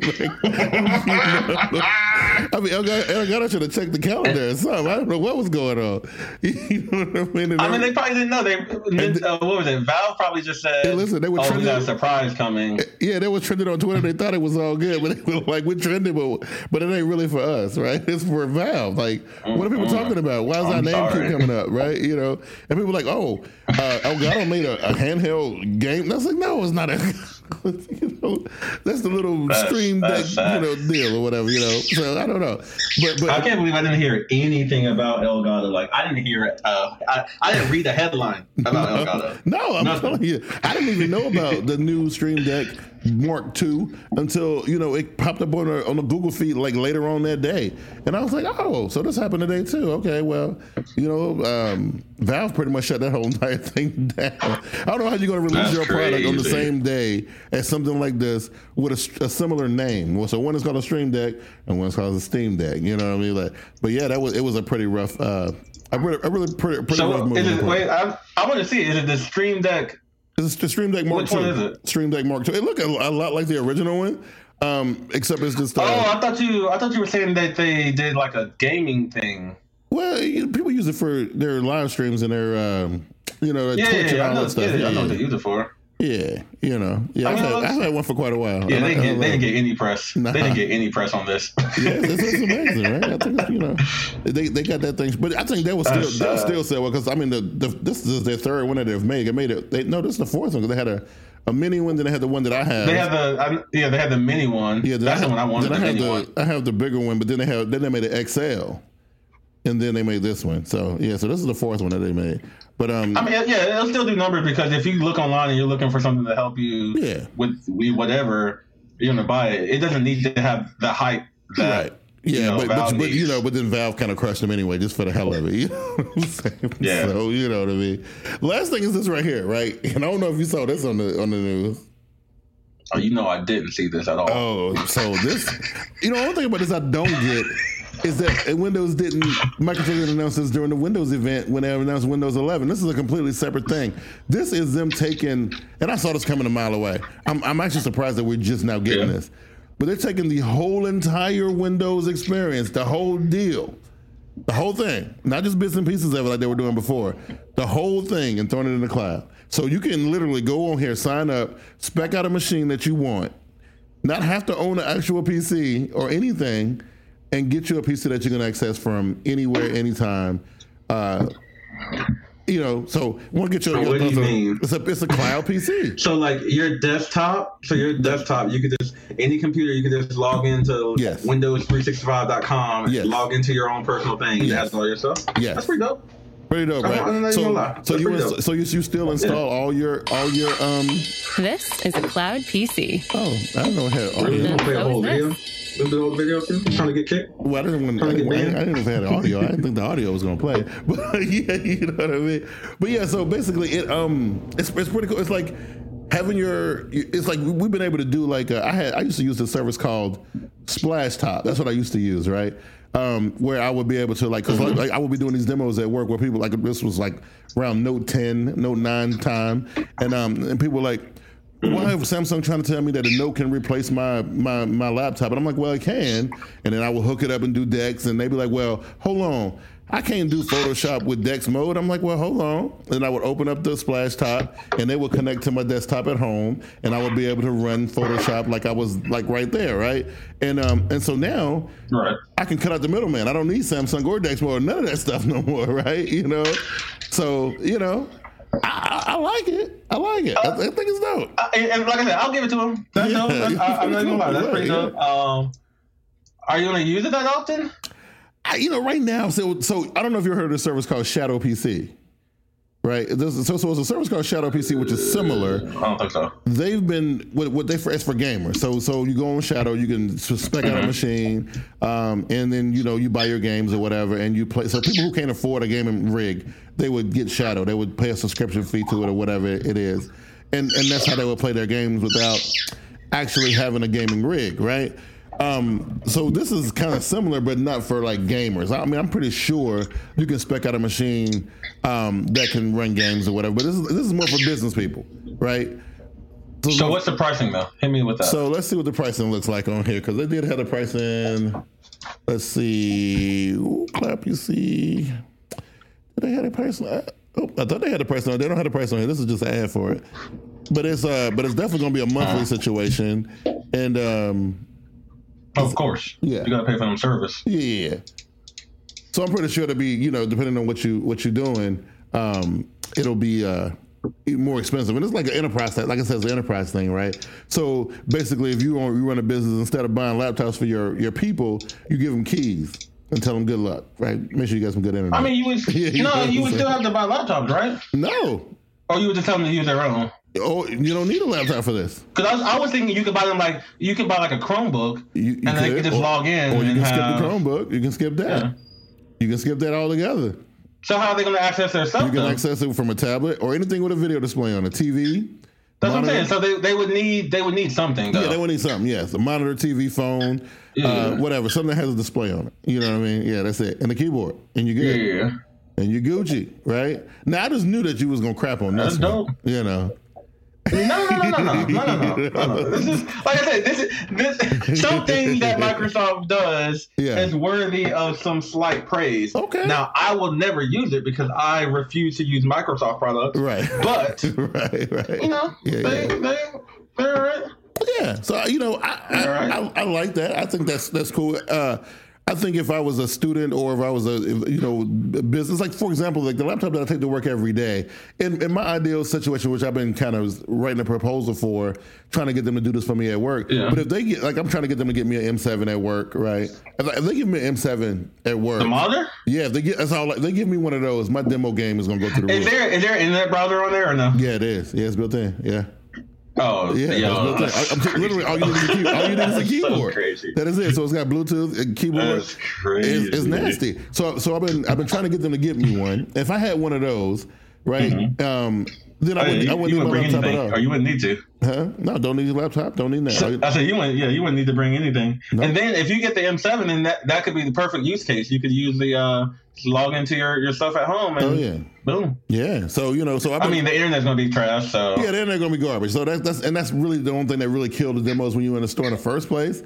Speaker 3: I mean, Elgato should have checked the calendar or something. I don't know what was going on. You know what I mean?
Speaker 4: I mean, they probably didn't know. What was it? Valve probably just said, "Listen, they were we got a surprise coming."
Speaker 3: Yeah, they were trending on Twitter. They thought it was all good, but they were like, "We're trending, but it ain't really for us, right? It's for Valve." Like, what are people talking about? Why is our name keep coming up, right? And people are like, "Oh, Elgato made a handheld game." That's like, no, it's not a. That's the little Stream Deck, deal or whatever. So I don't know, but
Speaker 4: I can't believe I didn't hear anything about Elgato. Like I didn't hear it. I didn't read a headline about Elgato.
Speaker 3: No, I'm telling you, I didn't even know about the new Stream Deck Mark II until it popped up on the Google feed like later on that day, and I was like, oh, so this happened today too. Okay, well, Valve pretty much shut that whole entire thing down. I don't know how you're going to release your product on the same day as something like this with a similar name. Well, so one is called a Stream Deck and one's called a Steam Deck. You know what I mean? But yeah, it was a pretty rough. A really pretty rough move.
Speaker 4: Wait, I want to see. Is it the Stream Deck?
Speaker 3: It's the Stream Deck Mark II. Which one is it? Stream Deck Mark II. It looked a lot like the original one, except it's just.
Speaker 4: I thought you were saying that they did like a gaming thing.
Speaker 3: Well, people use it for their live streams and their, Twitch and all that stuff.
Speaker 4: I know what they use it for.
Speaker 3: Yeah, I've had one for quite a while.
Speaker 4: Yeah, they didn't get any press. Nah. They didn't get any press on this.
Speaker 3: Yeah, this is amazing, right? I think they got that thing, but I think they'll still sell well because I mean this is their third one that they've made. This is the fourth one because they had a mini one, then they had the one that I had.
Speaker 4: They had the mini one. Yeah, that's the one I wanted.
Speaker 3: I have the bigger one, but then they made an XL. And then they made this one. So this is the fourth one that they made. But
Speaker 4: it'll still do numbers because if you look online and you're looking for something to help you with whatever you're gonna buy it doesn't need to have the hype that
Speaker 3: right. Yeah, but then Valve kind of crushed them anyway, just for the hell of it. You know what I'm saying?
Speaker 4: Yeah.
Speaker 3: So you know what I mean. Last thing is this right here, right? And I don't know if you saw this on the news.
Speaker 4: Oh, I didn't see this at all.
Speaker 3: Oh, so this, one thing about this I don't get is that Microsoft didn't announce this during the Windows event when they announced Windows 11. This is a completely separate thing. This is them taking, and I saw this coming a mile away. I'm actually surprised that we're just now getting this. But they're taking the whole entire Windows experience, the whole deal, the whole thing, not just bits and pieces of it like they were doing before, the whole thing and throwing it in the cloud. So you can literally go on here, sign up, spec out a machine that you want, not have to own an actual PC or anything, and get you a PC that you can access from anywhere, anytime. So want to get your.
Speaker 4: What do you mean?
Speaker 3: It's a cloud PC.
Speaker 4: So like your desktop. You could just any computer. You could just log into Windows365.com and log into your own personal thing. Yes. It has all your stuff.
Speaker 3: Yes,
Speaker 4: that's pretty dope.
Speaker 3: Pretty dope, right? So you still install all your.
Speaker 5: This is a cloud PC.
Speaker 3: Oh, I don't know how.
Speaker 4: Really? You want to play a whole video? The whole video too? Trying to get kicked?
Speaker 3: Well, I didn't know if it had audio. I didn't think the audio was going to play. But yeah, you know what I mean? But yeah, so basically it's pretty cool. It's like having it's like we've been able to do like, I used to use this service called Splashtop. That's what I used to use, right? Where I would be able to cause like I would be doing these demos at work where people this was like around Note 10, Note 9 time. And people were like, why is Samsung trying to tell me that a Note can replace my laptop? And I'm like, well, it can. And then I will hook it up and do DeX. And they'd be like, well, hold on. I can't do Photoshop with DeX mode. I'm like, well, hold on. And I would open up the Splashtop and they would connect to my desktop at home and I would be able to run Photoshop like I was like right there, right? And so now I can cut out the middleman. I don't need Samsung or DeX mode, none of that stuff no more, right? So, I like it. I like it. I think it's dope.
Speaker 4: And like I said, I'll give it to him. That's dope. I'm not gonna lie. That's pretty dope. Are you gonna use it that often?
Speaker 3: Right now, so I don't know if you heard of this service called Shadow PC. Right, so it's a service called Shadow PC, which is similar.
Speaker 4: I don't think so.
Speaker 3: They've been it's for gamers. So you go on Shadow, you can spec out a machine, and then you buy your games or whatever, and you play. So people who can't afford a gaming rig, they would get Shadow. They would pay a subscription fee to it or whatever it is, and that's how they would play their games without actually having a gaming rig, right? So this is kind of similar, but not for like gamers. I mean, I'm pretty sure you can spec out a machine that can run games or whatever. But this is more for business people, right?
Speaker 4: So what's the pricing though? Hit me with that.
Speaker 3: So let's see what the pricing looks like on here, because they did have the pricing. Let's see, Cloud PC. Did they have the pricing? I thought they had the pricing on. They don't have the price on here. This is just an ad for it. But it's definitely going to be a monthly situation, and.
Speaker 4: Of course, you gotta pay for them service.
Speaker 3: Yeah, so I'm pretty sure to be, depending on what you're doing, it'll be more expensive. And it's like an enterprise thing. Like I said, it's an enterprise thing, right? So basically, if you run a business, instead of buying laptops for your people, you give them keys and tell them good luck, right? Make sure you got some good internet.
Speaker 4: I mean, you would still have to buy laptops, right?
Speaker 3: No.
Speaker 4: Or you would just tell them to use their own.
Speaker 3: Oh, you don't need a laptop for this.
Speaker 4: Because I was thinking you could buy them a Chromebook, and they could just log in.
Speaker 3: Or you can skip the Chromebook. You can skip that. Yeah. You can skip that altogether.
Speaker 4: So how are they going to access their stuff?
Speaker 3: You can access it from a tablet or anything with a video display on a TV.
Speaker 4: That's monitor. What I'm saying. So they would need something. Though.
Speaker 3: Yeah, they would need something. Yes, a monitor, TV, phone, whatever, something that has a display on it. You know what I mean? Yeah, that's it. And a keyboard, and you're good. Yeah. And you're Gucci, right? Now I just knew that you was gonna crap on this.
Speaker 4: That's dope.
Speaker 3: No.
Speaker 4: This is, like I said, this is something that Microsoft does is worthy of some slight praise.
Speaker 3: Okay.
Speaker 4: Now I will never use it because I refuse to use Microsoft products.
Speaker 3: Right.
Speaker 4: But
Speaker 3: right.
Speaker 4: They're all right.
Speaker 3: Yeah. So I like that. I think that's cool. I think if I was a student or if I was a business, like for example, like the laptop that I take to work every day, in my ideal situation, which I've been kind of writing a proposal for, trying to get them to do this for me at work. Yeah. But if they get, like I'm trying to get them to get me an M7 at work, right? If they give me an M7 at work,
Speaker 4: the monitor?
Speaker 3: Yeah, if they get they give me one of those, my demo game is gonna go through the roof.
Speaker 4: Is there an internet browser on there or no?
Speaker 3: Yeah, it is. Yeah, it's built in. Yeah.
Speaker 4: Oh,
Speaker 3: yeah. Literally, all you need is a keyboard. So crazy. That is it. So it's got Bluetooth and keyboard.
Speaker 4: That's crazy.
Speaker 3: It's nasty. So I've been trying to get them to get me one. If I had one of those, right?
Speaker 4: Mm-hmm.
Speaker 3: Then I wouldn't need my laptop at all.
Speaker 4: Or you wouldn't need to.
Speaker 3: Huh? No, don't need a laptop. Don't need that.
Speaker 4: So, I said you wouldn't need to bring anything. No. And then if you get the M7, then that could be the perfect use case. You could use the log into your stuff at home and boom.
Speaker 3: Yeah. So the
Speaker 4: internet's gonna be trash. So
Speaker 3: yeah, the internet's gonna be garbage. So that's really the only thing that really killed the demos when you were in the store in the first place.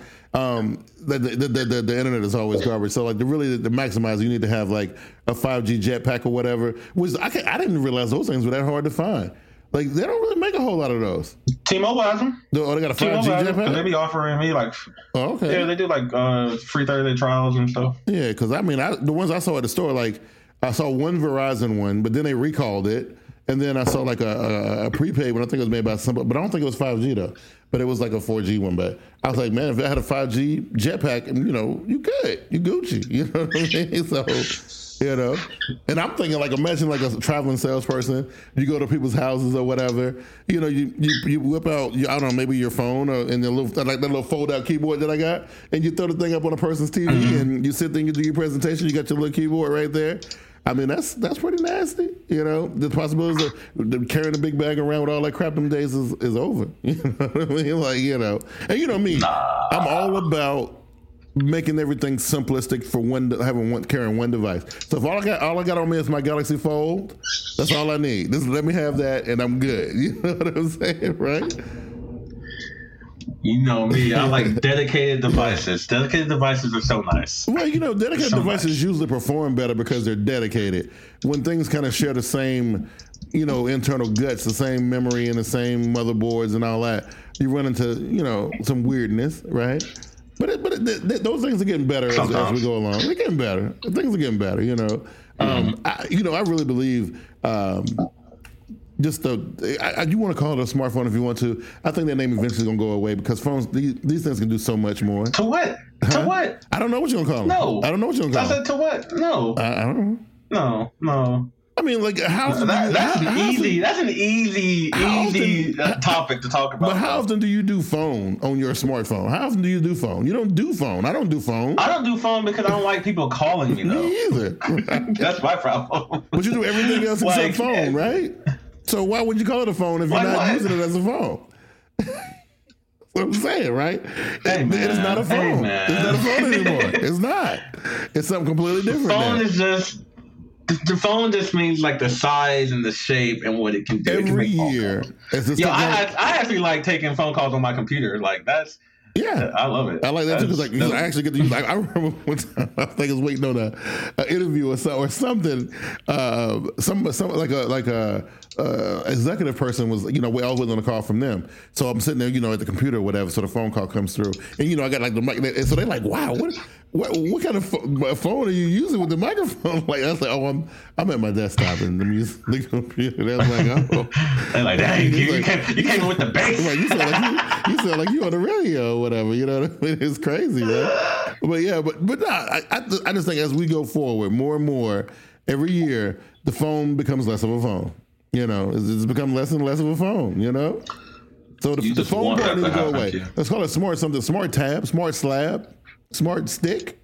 Speaker 3: The internet is always garbage. So like to maximize, you need to have like a 5G jetpack or whatever. I didn't realize those things were that hard to find. Like they don't really make a whole lot of those.
Speaker 4: T-Mobile has them.
Speaker 3: Oh, they got a 5G jetpack?
Speaker 4: They be offering me like.
Speaker 3: Oh, okay.
Speaker 4: Yeah, they do like free 30-day trials and stuff.
Speaker 3: Yeah, because the ones I saw at the store, like I saw one Verizon one, but then they recalled it, and then I saw like a prepaid one. I think it was made by somebody, but I don't think it was 5G though. But it was like a 4G one. But I was like, man, if I had a 5G jetpack, you good, you Gucci. You know what I mean? So. And I'm thinking like, imagine like a traveling salesperson, you go to people's houses or whatever, you whip out, I don't know, maybe your phone and the little, like that little fold out keyboard that I got, and you throw the thing up on a person's TV and you sit there and you do your presentation, you got your little keyboard right there. I mean, that's pretty nasty. The possibility of carrying a big bag around with all that crap them days is over. You know what I mean? Like, and you know me, I'm all about making everything simplistic for carrying one device. So if all I got on me is my Galaxy Fold, that's all I need. Let me have that and I'm good. You know what I'm saying, right?
Speaker 4: You know me, I like dedicated devices. Dedicated devices are so nice.
Speaker 3: Well, dedicated devices usually perform better because they're dedicated. When things kind of share the same, internal guts, the same memory and the same motherboards and all that, you run into, some weirdness, right? But those things are getting better as we go along. They're getting better. Things are getting better. I really believe just you want to call it a smartphone if you want to. I think that name eventually going to go away because phones, these things can do so much more.
Speaker 4: To what? Huh? To what?
Speaker 3: I don't know what you're going to call them.
Speaker 4: No.
Speaker 3: I don't know what you're going to call them.
Speaker 4: I said to what? No.
Speaker 3: I don't know.
Speaker 4: No.
Speaker 3: I mean, like, that's
Speaker 4: an easy topic to talk about.
Speaker 3: But how often do you do phone on your smartphone? How often do you do phone? You don't do phone. I don't do phone.
Speaker 4: I don't do phone because I don't like people calling me, though.
Speaker 3: Me either.
Speaker 4: That's my problem.
Speaker 3: But you do everything else except phone, right? So why would you call it a phone if you're not using it as a phone? That's what I'm saying, right? It's not a phone. It's not a phone anymore. It's not. It's something completely different.
Speaker 4: The phone just means like the size and the shape and what it can do.
Speaker 3: Every year.
Speaker 4: I actually like taking phone calls on my computer. Like that's. Yeah, I love it.
Speaker 3: I like that too because I actually get to use. I remember one time I think I was waiting on an interview or something. Some like a executive person was, I was waiting on a call from them. So I'm sitting there, at the computer or whatever. So the phone call comes through, and I got like the mic. And so they're like, "Wow, what kind of phone are you using with the microphone?" Like I was like, "Oh, I'm at my desktop and I'm using the computer." They're like, "Oh,"
Speaker 4: they're like, "Dang, you came with the bass."
Speaker 3: Right, you sound like you on the radio or whatever. You know what I mean? It's crazy, right? But yeah, but no, I just think as we go forward, more and more every year, the phone becomes less of a phone. It's become less and less of a phone, So the phone part needs to go away. Let's call it smart tab, smart slab, smart stick.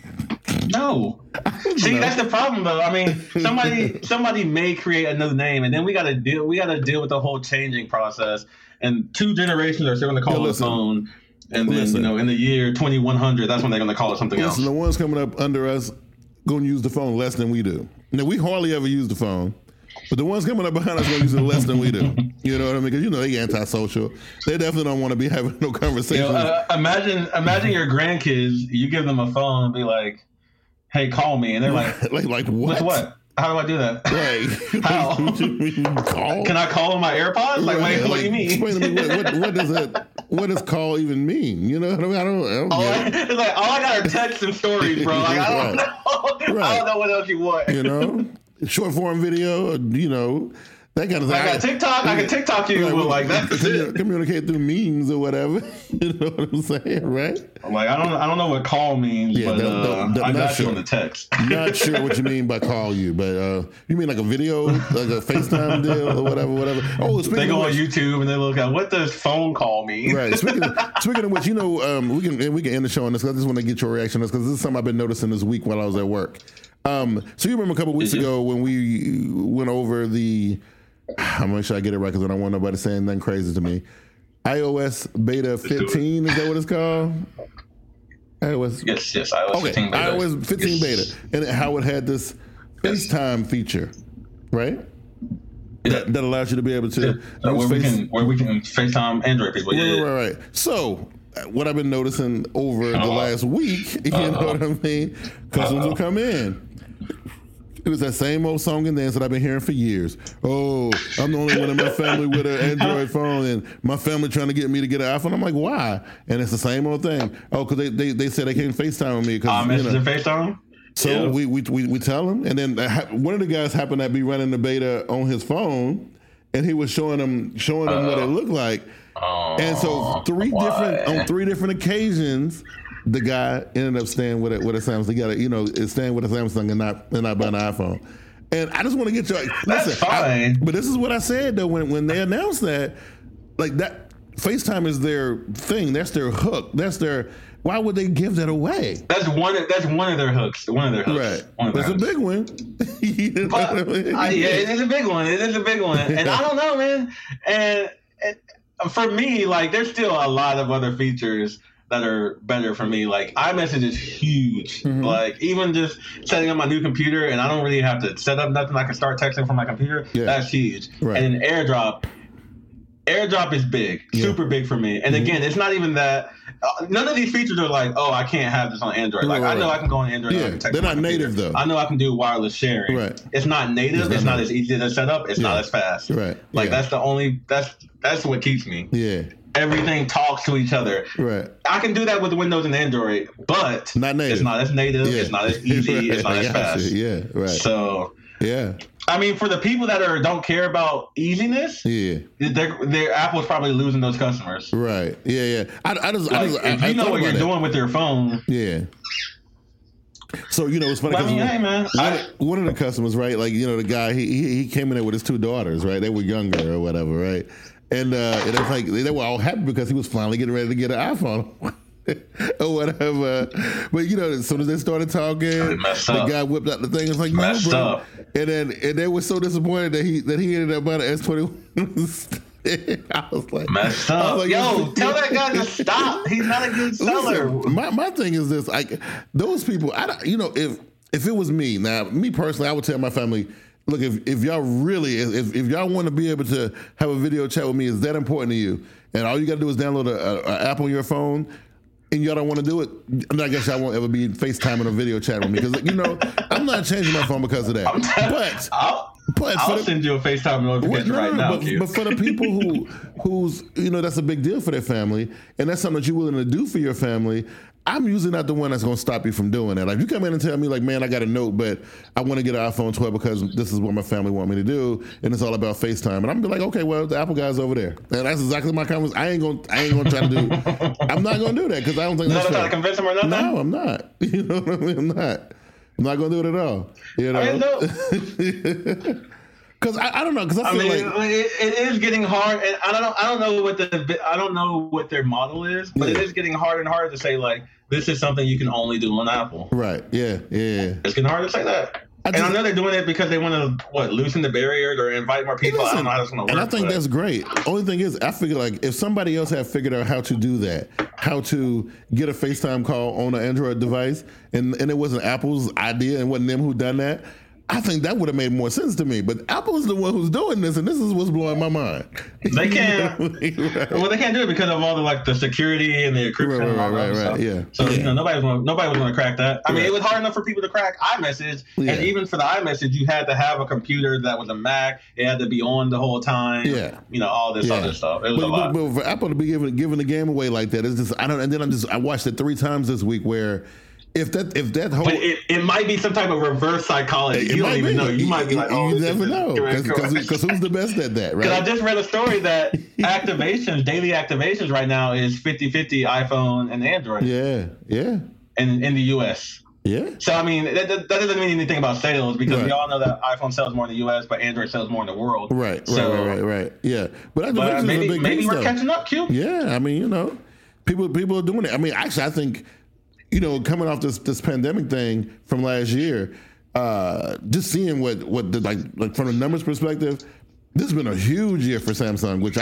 Speaker 4: No. See, that's the problem though. I mean, somebody may create a new name and then we gotta deal with the whole changing process. And 2 generations are still gonna call it a phone. And then, in the year 2100, that's when they're gonna call it something else.
Speaker 3: The ones coming up under us gonna use the phone less than we do. Now we hardly ever use the phone. But the ones coming up behind us are going to use it less than we do. You know what I mean? Because they antisocial. They definitely don't want to be having no conversation.
Speaker 4: Imagine your grandkids. You give them a phone and be like, "Hey, call me," and they're like,
Speaker 3: "Like what?
Speaker 4: What? How do I do that?
Speaker 3: Right?
Speaker 4: How?
Speaker 3: Call?
Speaker 4: Can I call on my AirPods? Like, wait, what do you mean?
Speaker 3: Explain to me what does that? What does call even mean? You know what I mean? I don't get it.
Speaker 4: It's like all I got are texts and stories, bro. Like I don't know. Right. I don't know what else you want.
Speaker 3: Short form video, that kind of thing.
Speaker 4: I got TikTok. I can TikTok you like that.
Speaker 3: Communicate through memes or whatever. You know what I'm saying, right?
Speaker 4: Like I don't know what call means, but I got you on the text.
Speaker 3: Not sure what you mean by call you, but you mean like a video, like a FaceTime deal or whatever. Oh,
Speaker 4: they go on YouTube and they look at what does phone call mean?
Speaker 3: Right. Speaking of which, we can end the show on this because I just want to get your reaction on this because this is something I've been noticing this week while I was at work. So you remember a couple of weeks ago when we went over the, I'm going to make sure I get it right because I don't want nobody saying nothing crazy to me. iOS beta 15, is that what it's called?
Speaker 4: Yes, iOS 15 beta.
Speaker 3: iOS 15 beta. And how it had this FaceTime feature, right? That allows you to be able to
Speaker 4: where we can FaceTime Android people.
Speaker 3: Right. So what I've been noticing over the last week, you know what I mean? Customers will come in. It was that same old song and dance that I've been hearing for years. Oh, I'm the only one in my family with an Android phone, and my family trying to get me to get an iPhone. I'm like, why? And it's the same old thing. Oh, because they said they can't FaceTime with me.
Speaker 4: FaceTime?
Speaker 3: So we tell them, and then one of the guys happened to be running the beta on his phone, and he was showing them what it looked like. And so on three different occasions, the guy ended up staying with a Samsung. He got staying with a Samsung and not buying an iPhone. And I just want to get you.
Speaker 4: That's fine.
Speaker 3: But this is what I said though when they announced that, like that FaceTime is their thing. That's their hook. That's their. Why would they give that away?
Speaker 4: That's one of their hooks.
Speaker 3: Right. That's a big one.
Speaker 4: Yeah, it is a big one. And I don't know, man. And for me, like, there's still a lot of other features that are better for me. Like, iMessage is huge. Mm-hmm. Like, even just setting up my new computer and I don't really have to set up nothing. I can start texting from my computer. Yeah. That's huge. Right. And AirDrop is big, super big for me. And again, it's not even that. None of these features are like, oh, I can't have this on Android. Like, I know I can go on Android.
Speaker 3: Yeah, and they're not native though.
Speaker 4: I know I can do wireless sharing.
Speaker 3: Right.
Speaker 4: It's not native. It's not as easy to set up. It's not as fast.
Speaker 3: Right.
Speaker 4: Like that's what keeps me.
Speaker 3: Yeah.
Speaker 4: Everything talks to each other.
Speaker 3: Right.
Speaker 4: I can do that with Windows and Android, but
Speaker 3: not native.
Speaker 4: It's not as native. Yeah. It's not as easy. It's not as fast.
Speaker 3: Yeah. Right.
Speaker 4: So
Speaker 3: Yeah.
Speaker 4: I mean, for the people that don't care about easiness, their Apple's probably losing those customers.
Speaker 3: Right. Yeah.
Speaker 4: If you know what you're doing with your phone.
Speaker 3: Yeah. So it's funny.
Speaker 4: Hey man,
Speaker 3: one of the customers, right? Like the guy, he came in there with his 2 daughters, right? They were younger or whatever, right? And it's like they were all happy because he was finally getting ready to get an iPhone. Or whatever, but as soon as they started talking, the guy whipped out the thing. It's like, no, bro. And they were so disappointed that he ended up buying an S21. I was like,
Speaker 4: messed up. Like, yo, tell that guy to stop. He's not a good seller.
Speaker 3: Listen, my thing is this: like those people, if it was me, now me personally, I would tell my family, look, if y'all really, if y'all want to be able to have a video chat with me, is that important to you? And all you got to do is download an app on your phone. And y'all don't want to do it, and I guess y'all won't ever be FaceTiming or video chatting with me because I'm not changing my phone because of that.
Speaker 4: I'll send you a FaceTime notification right now.
Speaker 3: But for the people who's that's a big deal for their family, and that's something that you're willing to do for your family. I'm usually not the one that's going to stop you from doing that. Like, you come in and tell me, like, man, I got a note, but I want to get an iPhone 12 because this is what my family want me to do, and it's all about FaceTime. And I'm be like, okay, well, the Apple guy's over there, and that's exactly my conversation. I ain't gonna try to do. I'm not gonna do that because I don't think that's fair.
Speaker 4: Trying to convince him or nothing.
Speaker 3: No, I'm not. You know what I mean? I'm not gonna do it at all. Because I don't know. Because I feel like
Speaker 4: it is getting hard, and I don't know what their model is, but it is getting harder and harder to say like this is something you can only do on Apple.
Speaker 3: Right. Yeah.
Speaker 4: It's getting hard to say that. I know they're doing it because they want to loosen the barriers or invite more people. I don't know how that's going to work.
Speaker 3: And I think that's great. Only thing is, I figure like if somebody else had figured out how to do that, how to get a FaceTime call on an Android device, and it wasn't Apple's idea and wasn't them who done that, I think that would have made more sense to me. But Apple is the one who's doing this, and this is what's blowing my mind.
Speaker 4: They can't. Right. Well, they can't do it because of all the security and the encryption and all that stuff. Yeah. So nobody was going to crack that. I mean, it was hard enough for people to crack iMessage, and even for the iMessage, you had to have a computer that was a Mac. It had to be on the whole time. Yeah. All this other stuff. It was a lot.
Speaker 3: But for Apple to be giving the game away like that, it's just I watched it 3 times this week where. If that whole,
Speaker 4: but it might be some type of reverse psychology. You don't even know. You might be like,
Speaker 3: you never know, because who's the best at that, right?
Speaker 4: Because I just read a story that daily activations right now is 50-50 iPhone and Android.
Speaker 3: Yeah.
Speaker 4: And in the U.S.
Speaker 3: Yeah.
Speaker 4: So I mean, that doesn't mean anything about sales because we all know that iPhone sells more in the U.S., but Android sells more in the world.
Speaker 3: Right. Yeah. But
Speaker 4: maybe we're catching up, Q.
Speaker 3: Yeah. I mean, people are doing it. I mean, actually, I think. Coming off this pandemic thing from last year, just seeing what the like from a numbers perspective, this has been a huge year for Samsung, which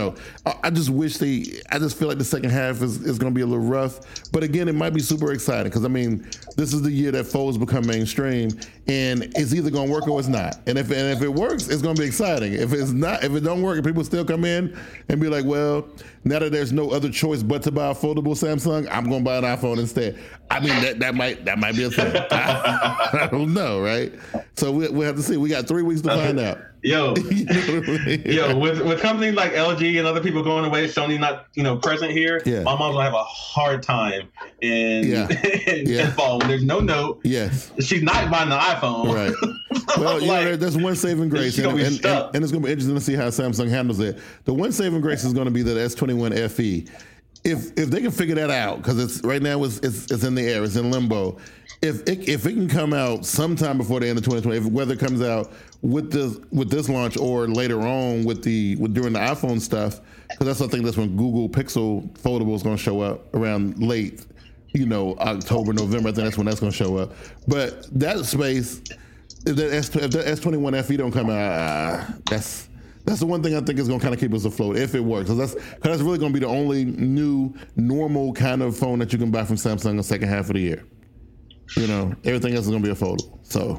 Speaker 3: I just wish I just feel like the second half is going to be a little rough. But again, it might be super exciting because, I mean, this is the year that folds become mainstream and it's either going to work or it's not. And if it works, it's going to be exciting. If it don't work and people still come in and be like, well, now that there's no other choice but to buy a foldable Samsung, I'm going to buy an iPhone instead. I mean, that might be a thing. I don't know, right? So we'll have to see. We got 3 weeks to find out.
Speaker 4: Yo, with companies like LG and other people going away, Sony not present here. Yeah. My mom's gonna have a hard time in fall when there's no note.
Speaker 3: Yes,
Speaker 4: she's not buying the iPhone.
Speaker 3: Right. Well, there's one saving grace, and it's gonna be interesting to see how Samsung handles it. The one saving grace is going to be the S21 FE. If they can figure that out, because it's right now it's in the air, it's in limbo. If it can come out sometime before the end of 2020, whether it comes out with this launch or later on during the iPhone stuff, because I think that's when Google Pixel Foldable is going to show up around late, October, November. I think that's when that's going to show up. But that space, if the S21 FE don't come out, that's the one thing I think is going to kind of keep us afloat if it works. Because that's really going to be the only new normal kind of phone that you can buy from Samsung in the second half of the year. Everything else is going to be a foldable. So,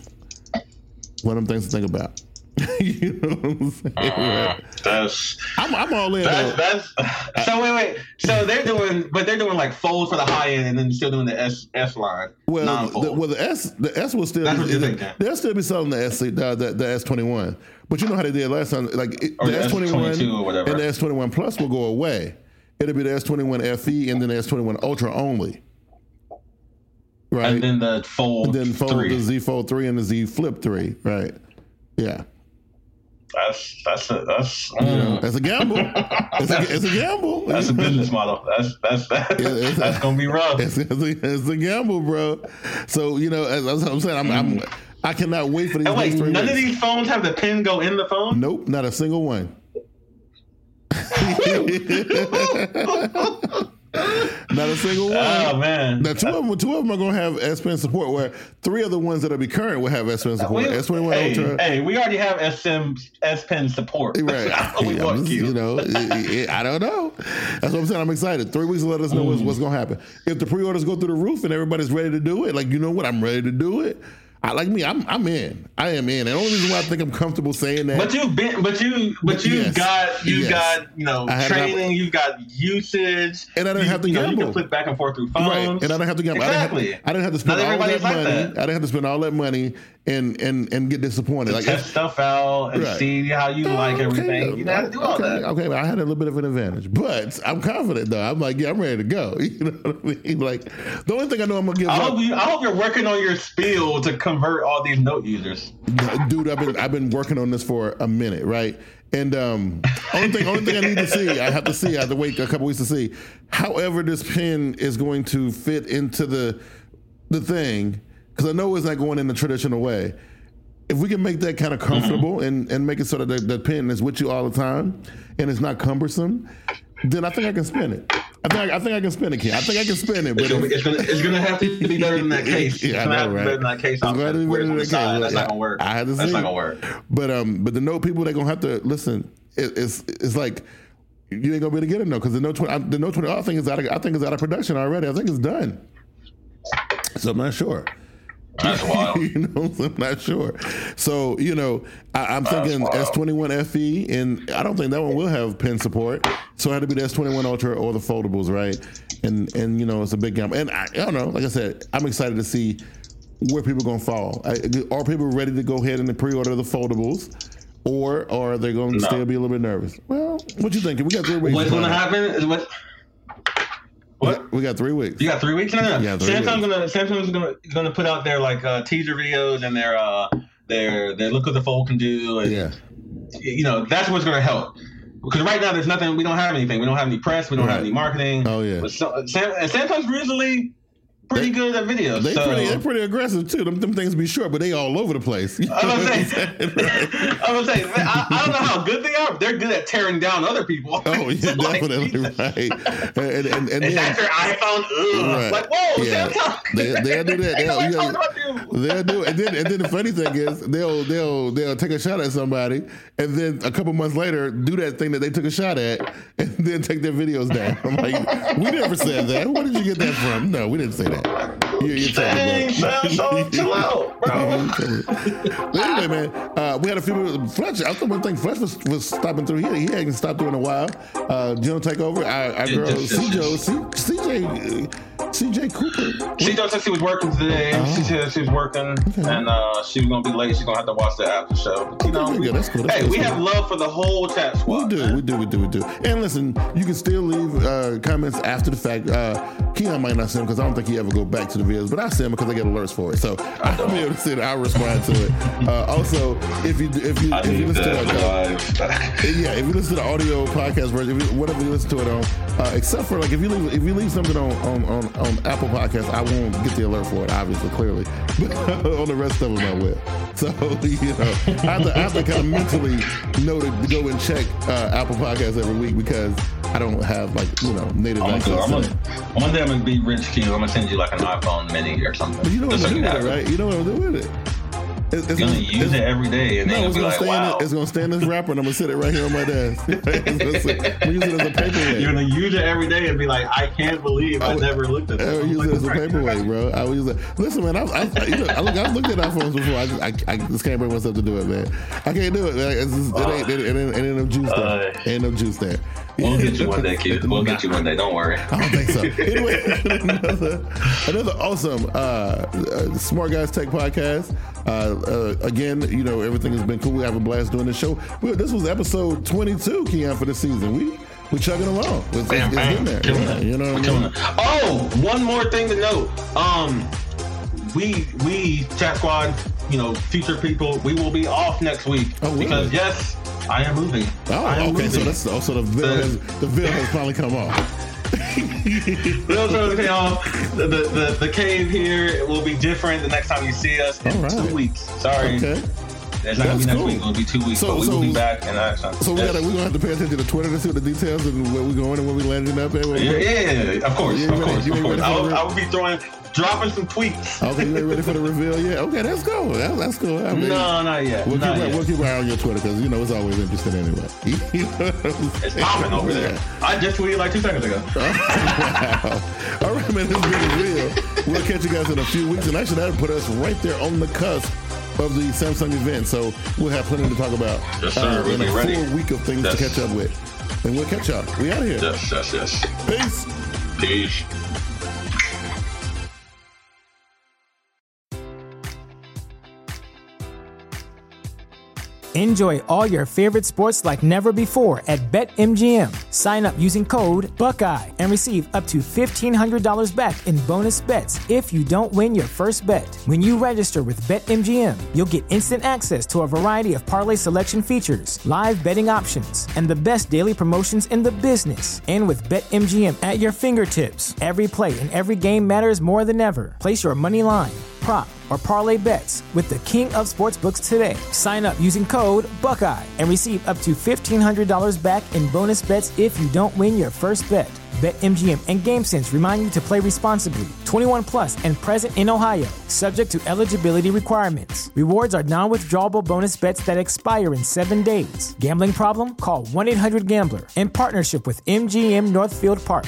Speaker 3: one of them things to think about. You know what I'm saying? I'm all in.
Speaker 4: So wait. So they're doing like fold for the high end, and then still doing the S line.
Speaker 3: Well, the S will still. They'll still be selling the S21. But you know how they did last time, like the S21 and the S21 Plus will go away. It'll be the S21 FE and then the S21 Ultra only. right?
Speaker 4: And then the Fold 3.
Speaker 3: The Z Fold 3 and the Z Flip 3, right? Yeah.
Speaker 4: That's
Speaker 3: a gamble. It's a gamble.
Speaker 4: That's a business model. That's gonna be rough.
Speaker 3: It's a gamble, bro. So as I'm saying, I cannot wait for these.
Speaker 4: And wait,
Speaker 3: next 3
Speaker 4: none
Speaker 3: weeks.
Speaker 4: of these phones have the pen go in the phone?
Speaker 3: Nope, not a single one. Not a single one.
Speaker 4: Oh man!
Speaker 3: Now two of them are going to have S Pen support. Where 3 of the ones that'll be current will have S Pen support. S21 Ultra.
Speaker 4: Hey, we already have S Pen support.
Speaker 3: Right. I don't know. That's what I'm saying. I'm excited. 3 weeks to let us know what's going to happen. If the pre-orders go through the roof and everybody's ready to do it, like, you know what? I'm ready to do it. I'm in. I am in. And the only reason why I think I'm comfortable saying that.
Speaker 4: But you've got training, you've got usage,
Speaker 3: and I didn't have to gamble.
Speaker 4: You can flip back and forth through phones,
Speaker 3: right? And I didn't have to gamble.
Speaker 4: Exactly.
Speaker 3: I didn't have to spend all that money. I didn't have to spend all that money and get disappointed.
Speaker 4: Like test stuff out and see how you like everything. You have to do all that.
Speaker 3: Okay, but I had a little bit of an advantage, but I'm confident though. I'm like, I'm ready to go. You know what I mean? Like, the only thing I know I'm gonna give.
Speaker 4: I hope you're working on your spiel to convert all these note users.
Speaker 3: Dude, I've been working on this for a minute, right? And only thing I need to see, I have to wait a couple weeks to see. However, this pen is going to fit into the thing, because I know it's not going in the traditional way. If we can make that kind of comfortable and make it so that the pen is with you all the time and it's not cumbersome, then I think I can spin it. I think I can spin it, Ken. I think I can spin it, but
Speaker 4: it's gonna have to be better than that case.
Speaker 3: Yeah, I know, right?
Speaker 4: Better than that case.
Speaker 3: It's going to be better than that case.
Speaker 4: That's not gonna work.
Speaker 3: I had to see.
Speaker 4: That's not gonna work.
Speaker 3: But the Note people, they're gonna have to listen. It's like you ain't gonna be able to get it, because the Note 20 I think is out of production already. I think it's done. So I'm not sure.
Speaker 4: That's wild.
Speaker 3: I'm not sure. So, I'm thinking S21 FE, and I don't think that one will have pen support. So it had to be the S21 Ultra or the foldables, right? And it's a big gamble. And I don't know, like I said, I'm excited to see where people are going to fall. Are people ready to go ahead and pre-order the foldables? Or are they going to still be a little bit nervous? Well, what you thinking? We got 3 weeks.
Speaker 4: What's going to happen is what?
Speaker 3: We got 3 weeks.
Speaker 4: You got 3 weeks? No.
Speaker 3: Yeah,
Speaker 4: Samsung's gonna put out their teaser videos and their look what the fold can do, and that's what's gonna help. Because right now there's nothing. We don't have anything. We don't have any press. We don't have any marketing.
Speaker 3: Oh yeah.
Speaker 4: But Samsung's usually pretty good at videos.
Speaker 3: They're pretty aggressive too. Them things be short, but they all over the place.
Speaker 4: I don't know how good they are. But they're good at tearing down other people.
Speaker 3: Oh yeah, definitely right. And
Speaker 4: that's their iPhone. Right. Like, whoa, Samsung.
Speaker 3: They'll do that. They'll do it. And then the funny thing is, they'll take a shot at somebody, and then a couple months later do that thing that they took a shot at, and then take their videos down. I'm like, we never said that. Where did you get that from? No, we didn't say that.
Speaker 4: Dang, Samsung, chill out, bro.
Speaker 3: Anyway, man, we had a few people. Fletch, I think Fletch was stopping through here. He hadn't stopped through in a while. General Takeover, our girl CJ Cooper.
Speaker 4: She said she was working today. She said she was working, and she was gonna be late. She's gonna have to watch the after show. But,
Speaker 3: that's cool.
Speaker 4: We have love for the whole chat squad.
Speaker 3: We do. And listen, you can still leave comments after the fact. Keon might not see them because I don't think he ever go back to the videos, but I see them because I get alerts for it. So I'll be able to see it. I'll respond to it. Also, if you listen to if you listen to the audio podcast version, whatever you listen to it on, except for if you leave something on Apple Podcasts, I won't get the alert for it, obviously, clearly. But on the rest of them, I will. So, I have to kind of mentally know to go and check Apple Podcasts every week because I don't have native access.
Speaker 4: One day I'm gonna be rich, Q. I'm gonna send you like an iPhone Mini or something.
Speaker 3: But you know what I'm doing with it, right? You know what I'm doing with it.
Speaker 4: You're gonna use it every day, and then you'll be like, wow.
Speaker 3: It's gonna stay in this wrapper, and I'm gonna sit it right here on my desk. I'm gonna use it as a paperweight.
Speaker 4: You're gonna use it every day and be like, I can't believe I never looked at this.
Speaker 3: I would use it as a paperweight, bro. I would use it. Listen, man, I've looked at iPhones before. I just can't bring myself to do it, man. I can't do it. It ain't no juice there. Ain't no juice there.
Speaker 4: We'll get you one day, kid. We'll get you one day. Don't worry.
Speaker 3: I don't think so. Anyway, another awesome Smart Guys Tech podcast. Again, everything has been cool. We have a blast doing this show. This was episode 22, Keon, for the season. We chugging along. It's in there.
Speaker 4: You know what I mean? Oh, one more thing to note. we Chat Squad, future people, we will be off next week because yes, I am moving.
Speaker 3: Oh, okay. Moving. So the veil has finally come off.
Speaker 4: The cave here will be different the next time you see us in 2 weeks. Sorry. Okay. It's not going to be next week. It'll be 2 weeks, but we will be back in action.
Speaker 3: So we're going to have to pay attention to Twitter to see what the details and where we're going and where we're landing up at.
Speaker 4: Yeah, of course. I will be dropping some tweets.
Speaker 3: Okay, you ain't ready for the reveal yet? Okay, let's go. That's cool.
Speaker 4: No, not yet.
Speaker 3: We'll keep our eye on your Twitter because, it's always interesting anyway.
Speaker 4: It's popping over there. I just tweeted like 2 seconds ago.
Speaker 3: Wow. All right, man, this is really real. We'll catch you guys in a few weeks, and actually that'll put us right there on the cusp of the Samsung event, so we'll have plenty to talk about in a full week of things to catch up with. And we'll catch up. We out of here.
Speaker 4: Yes. Peace.
Speaker 1: Enjoy all your favorite sports like never before at BetMGM. Sign up using code Buckeye and receive up to $1,500 back in bonus bets if you don't win your first bet. When you register with BetMGM, you'll get instant access to a variety of parlay selection features, live betting options, and the best daily promotions in the business. And with BetMGM at your fingertips, every play and every game matters more than ever. Place your money line, prop, or parlay bets with the king of sportsbooks today. Sign up using code Buckeye and receive up to $1,500 back in bonus bets if you don't win your first bet. BetMGM and GameSense remind you to play responsibly. 21 plus and present in Ohio, subject to eligibility requirements. Rewards are non-withdrawable bonus bets that expire in 7 days. Gambling problem? Call 1-800-GAMBLER in partnership with MGM Northfield Park.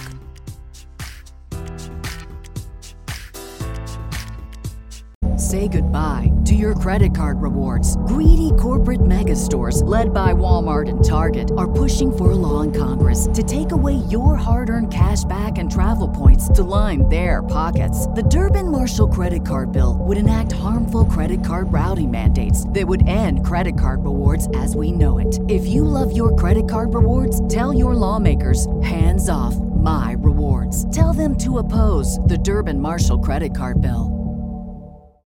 Speaker 6: Say goodbye to your credit card rewards. Greedy corporate mega stores, led by Walmart and Target, are pushing for a law in Congress to take away your hard-earned cash back and travel points to line their pockets. The Durbin-Marshall credit card bill would enact harmful credit card routing mandates that would end credit card rewards as we know it. If you love your credit card rewards, tell your lawmakers, hands off my rewards. Tell them to oppose the Durbin-Marshall credit card bill.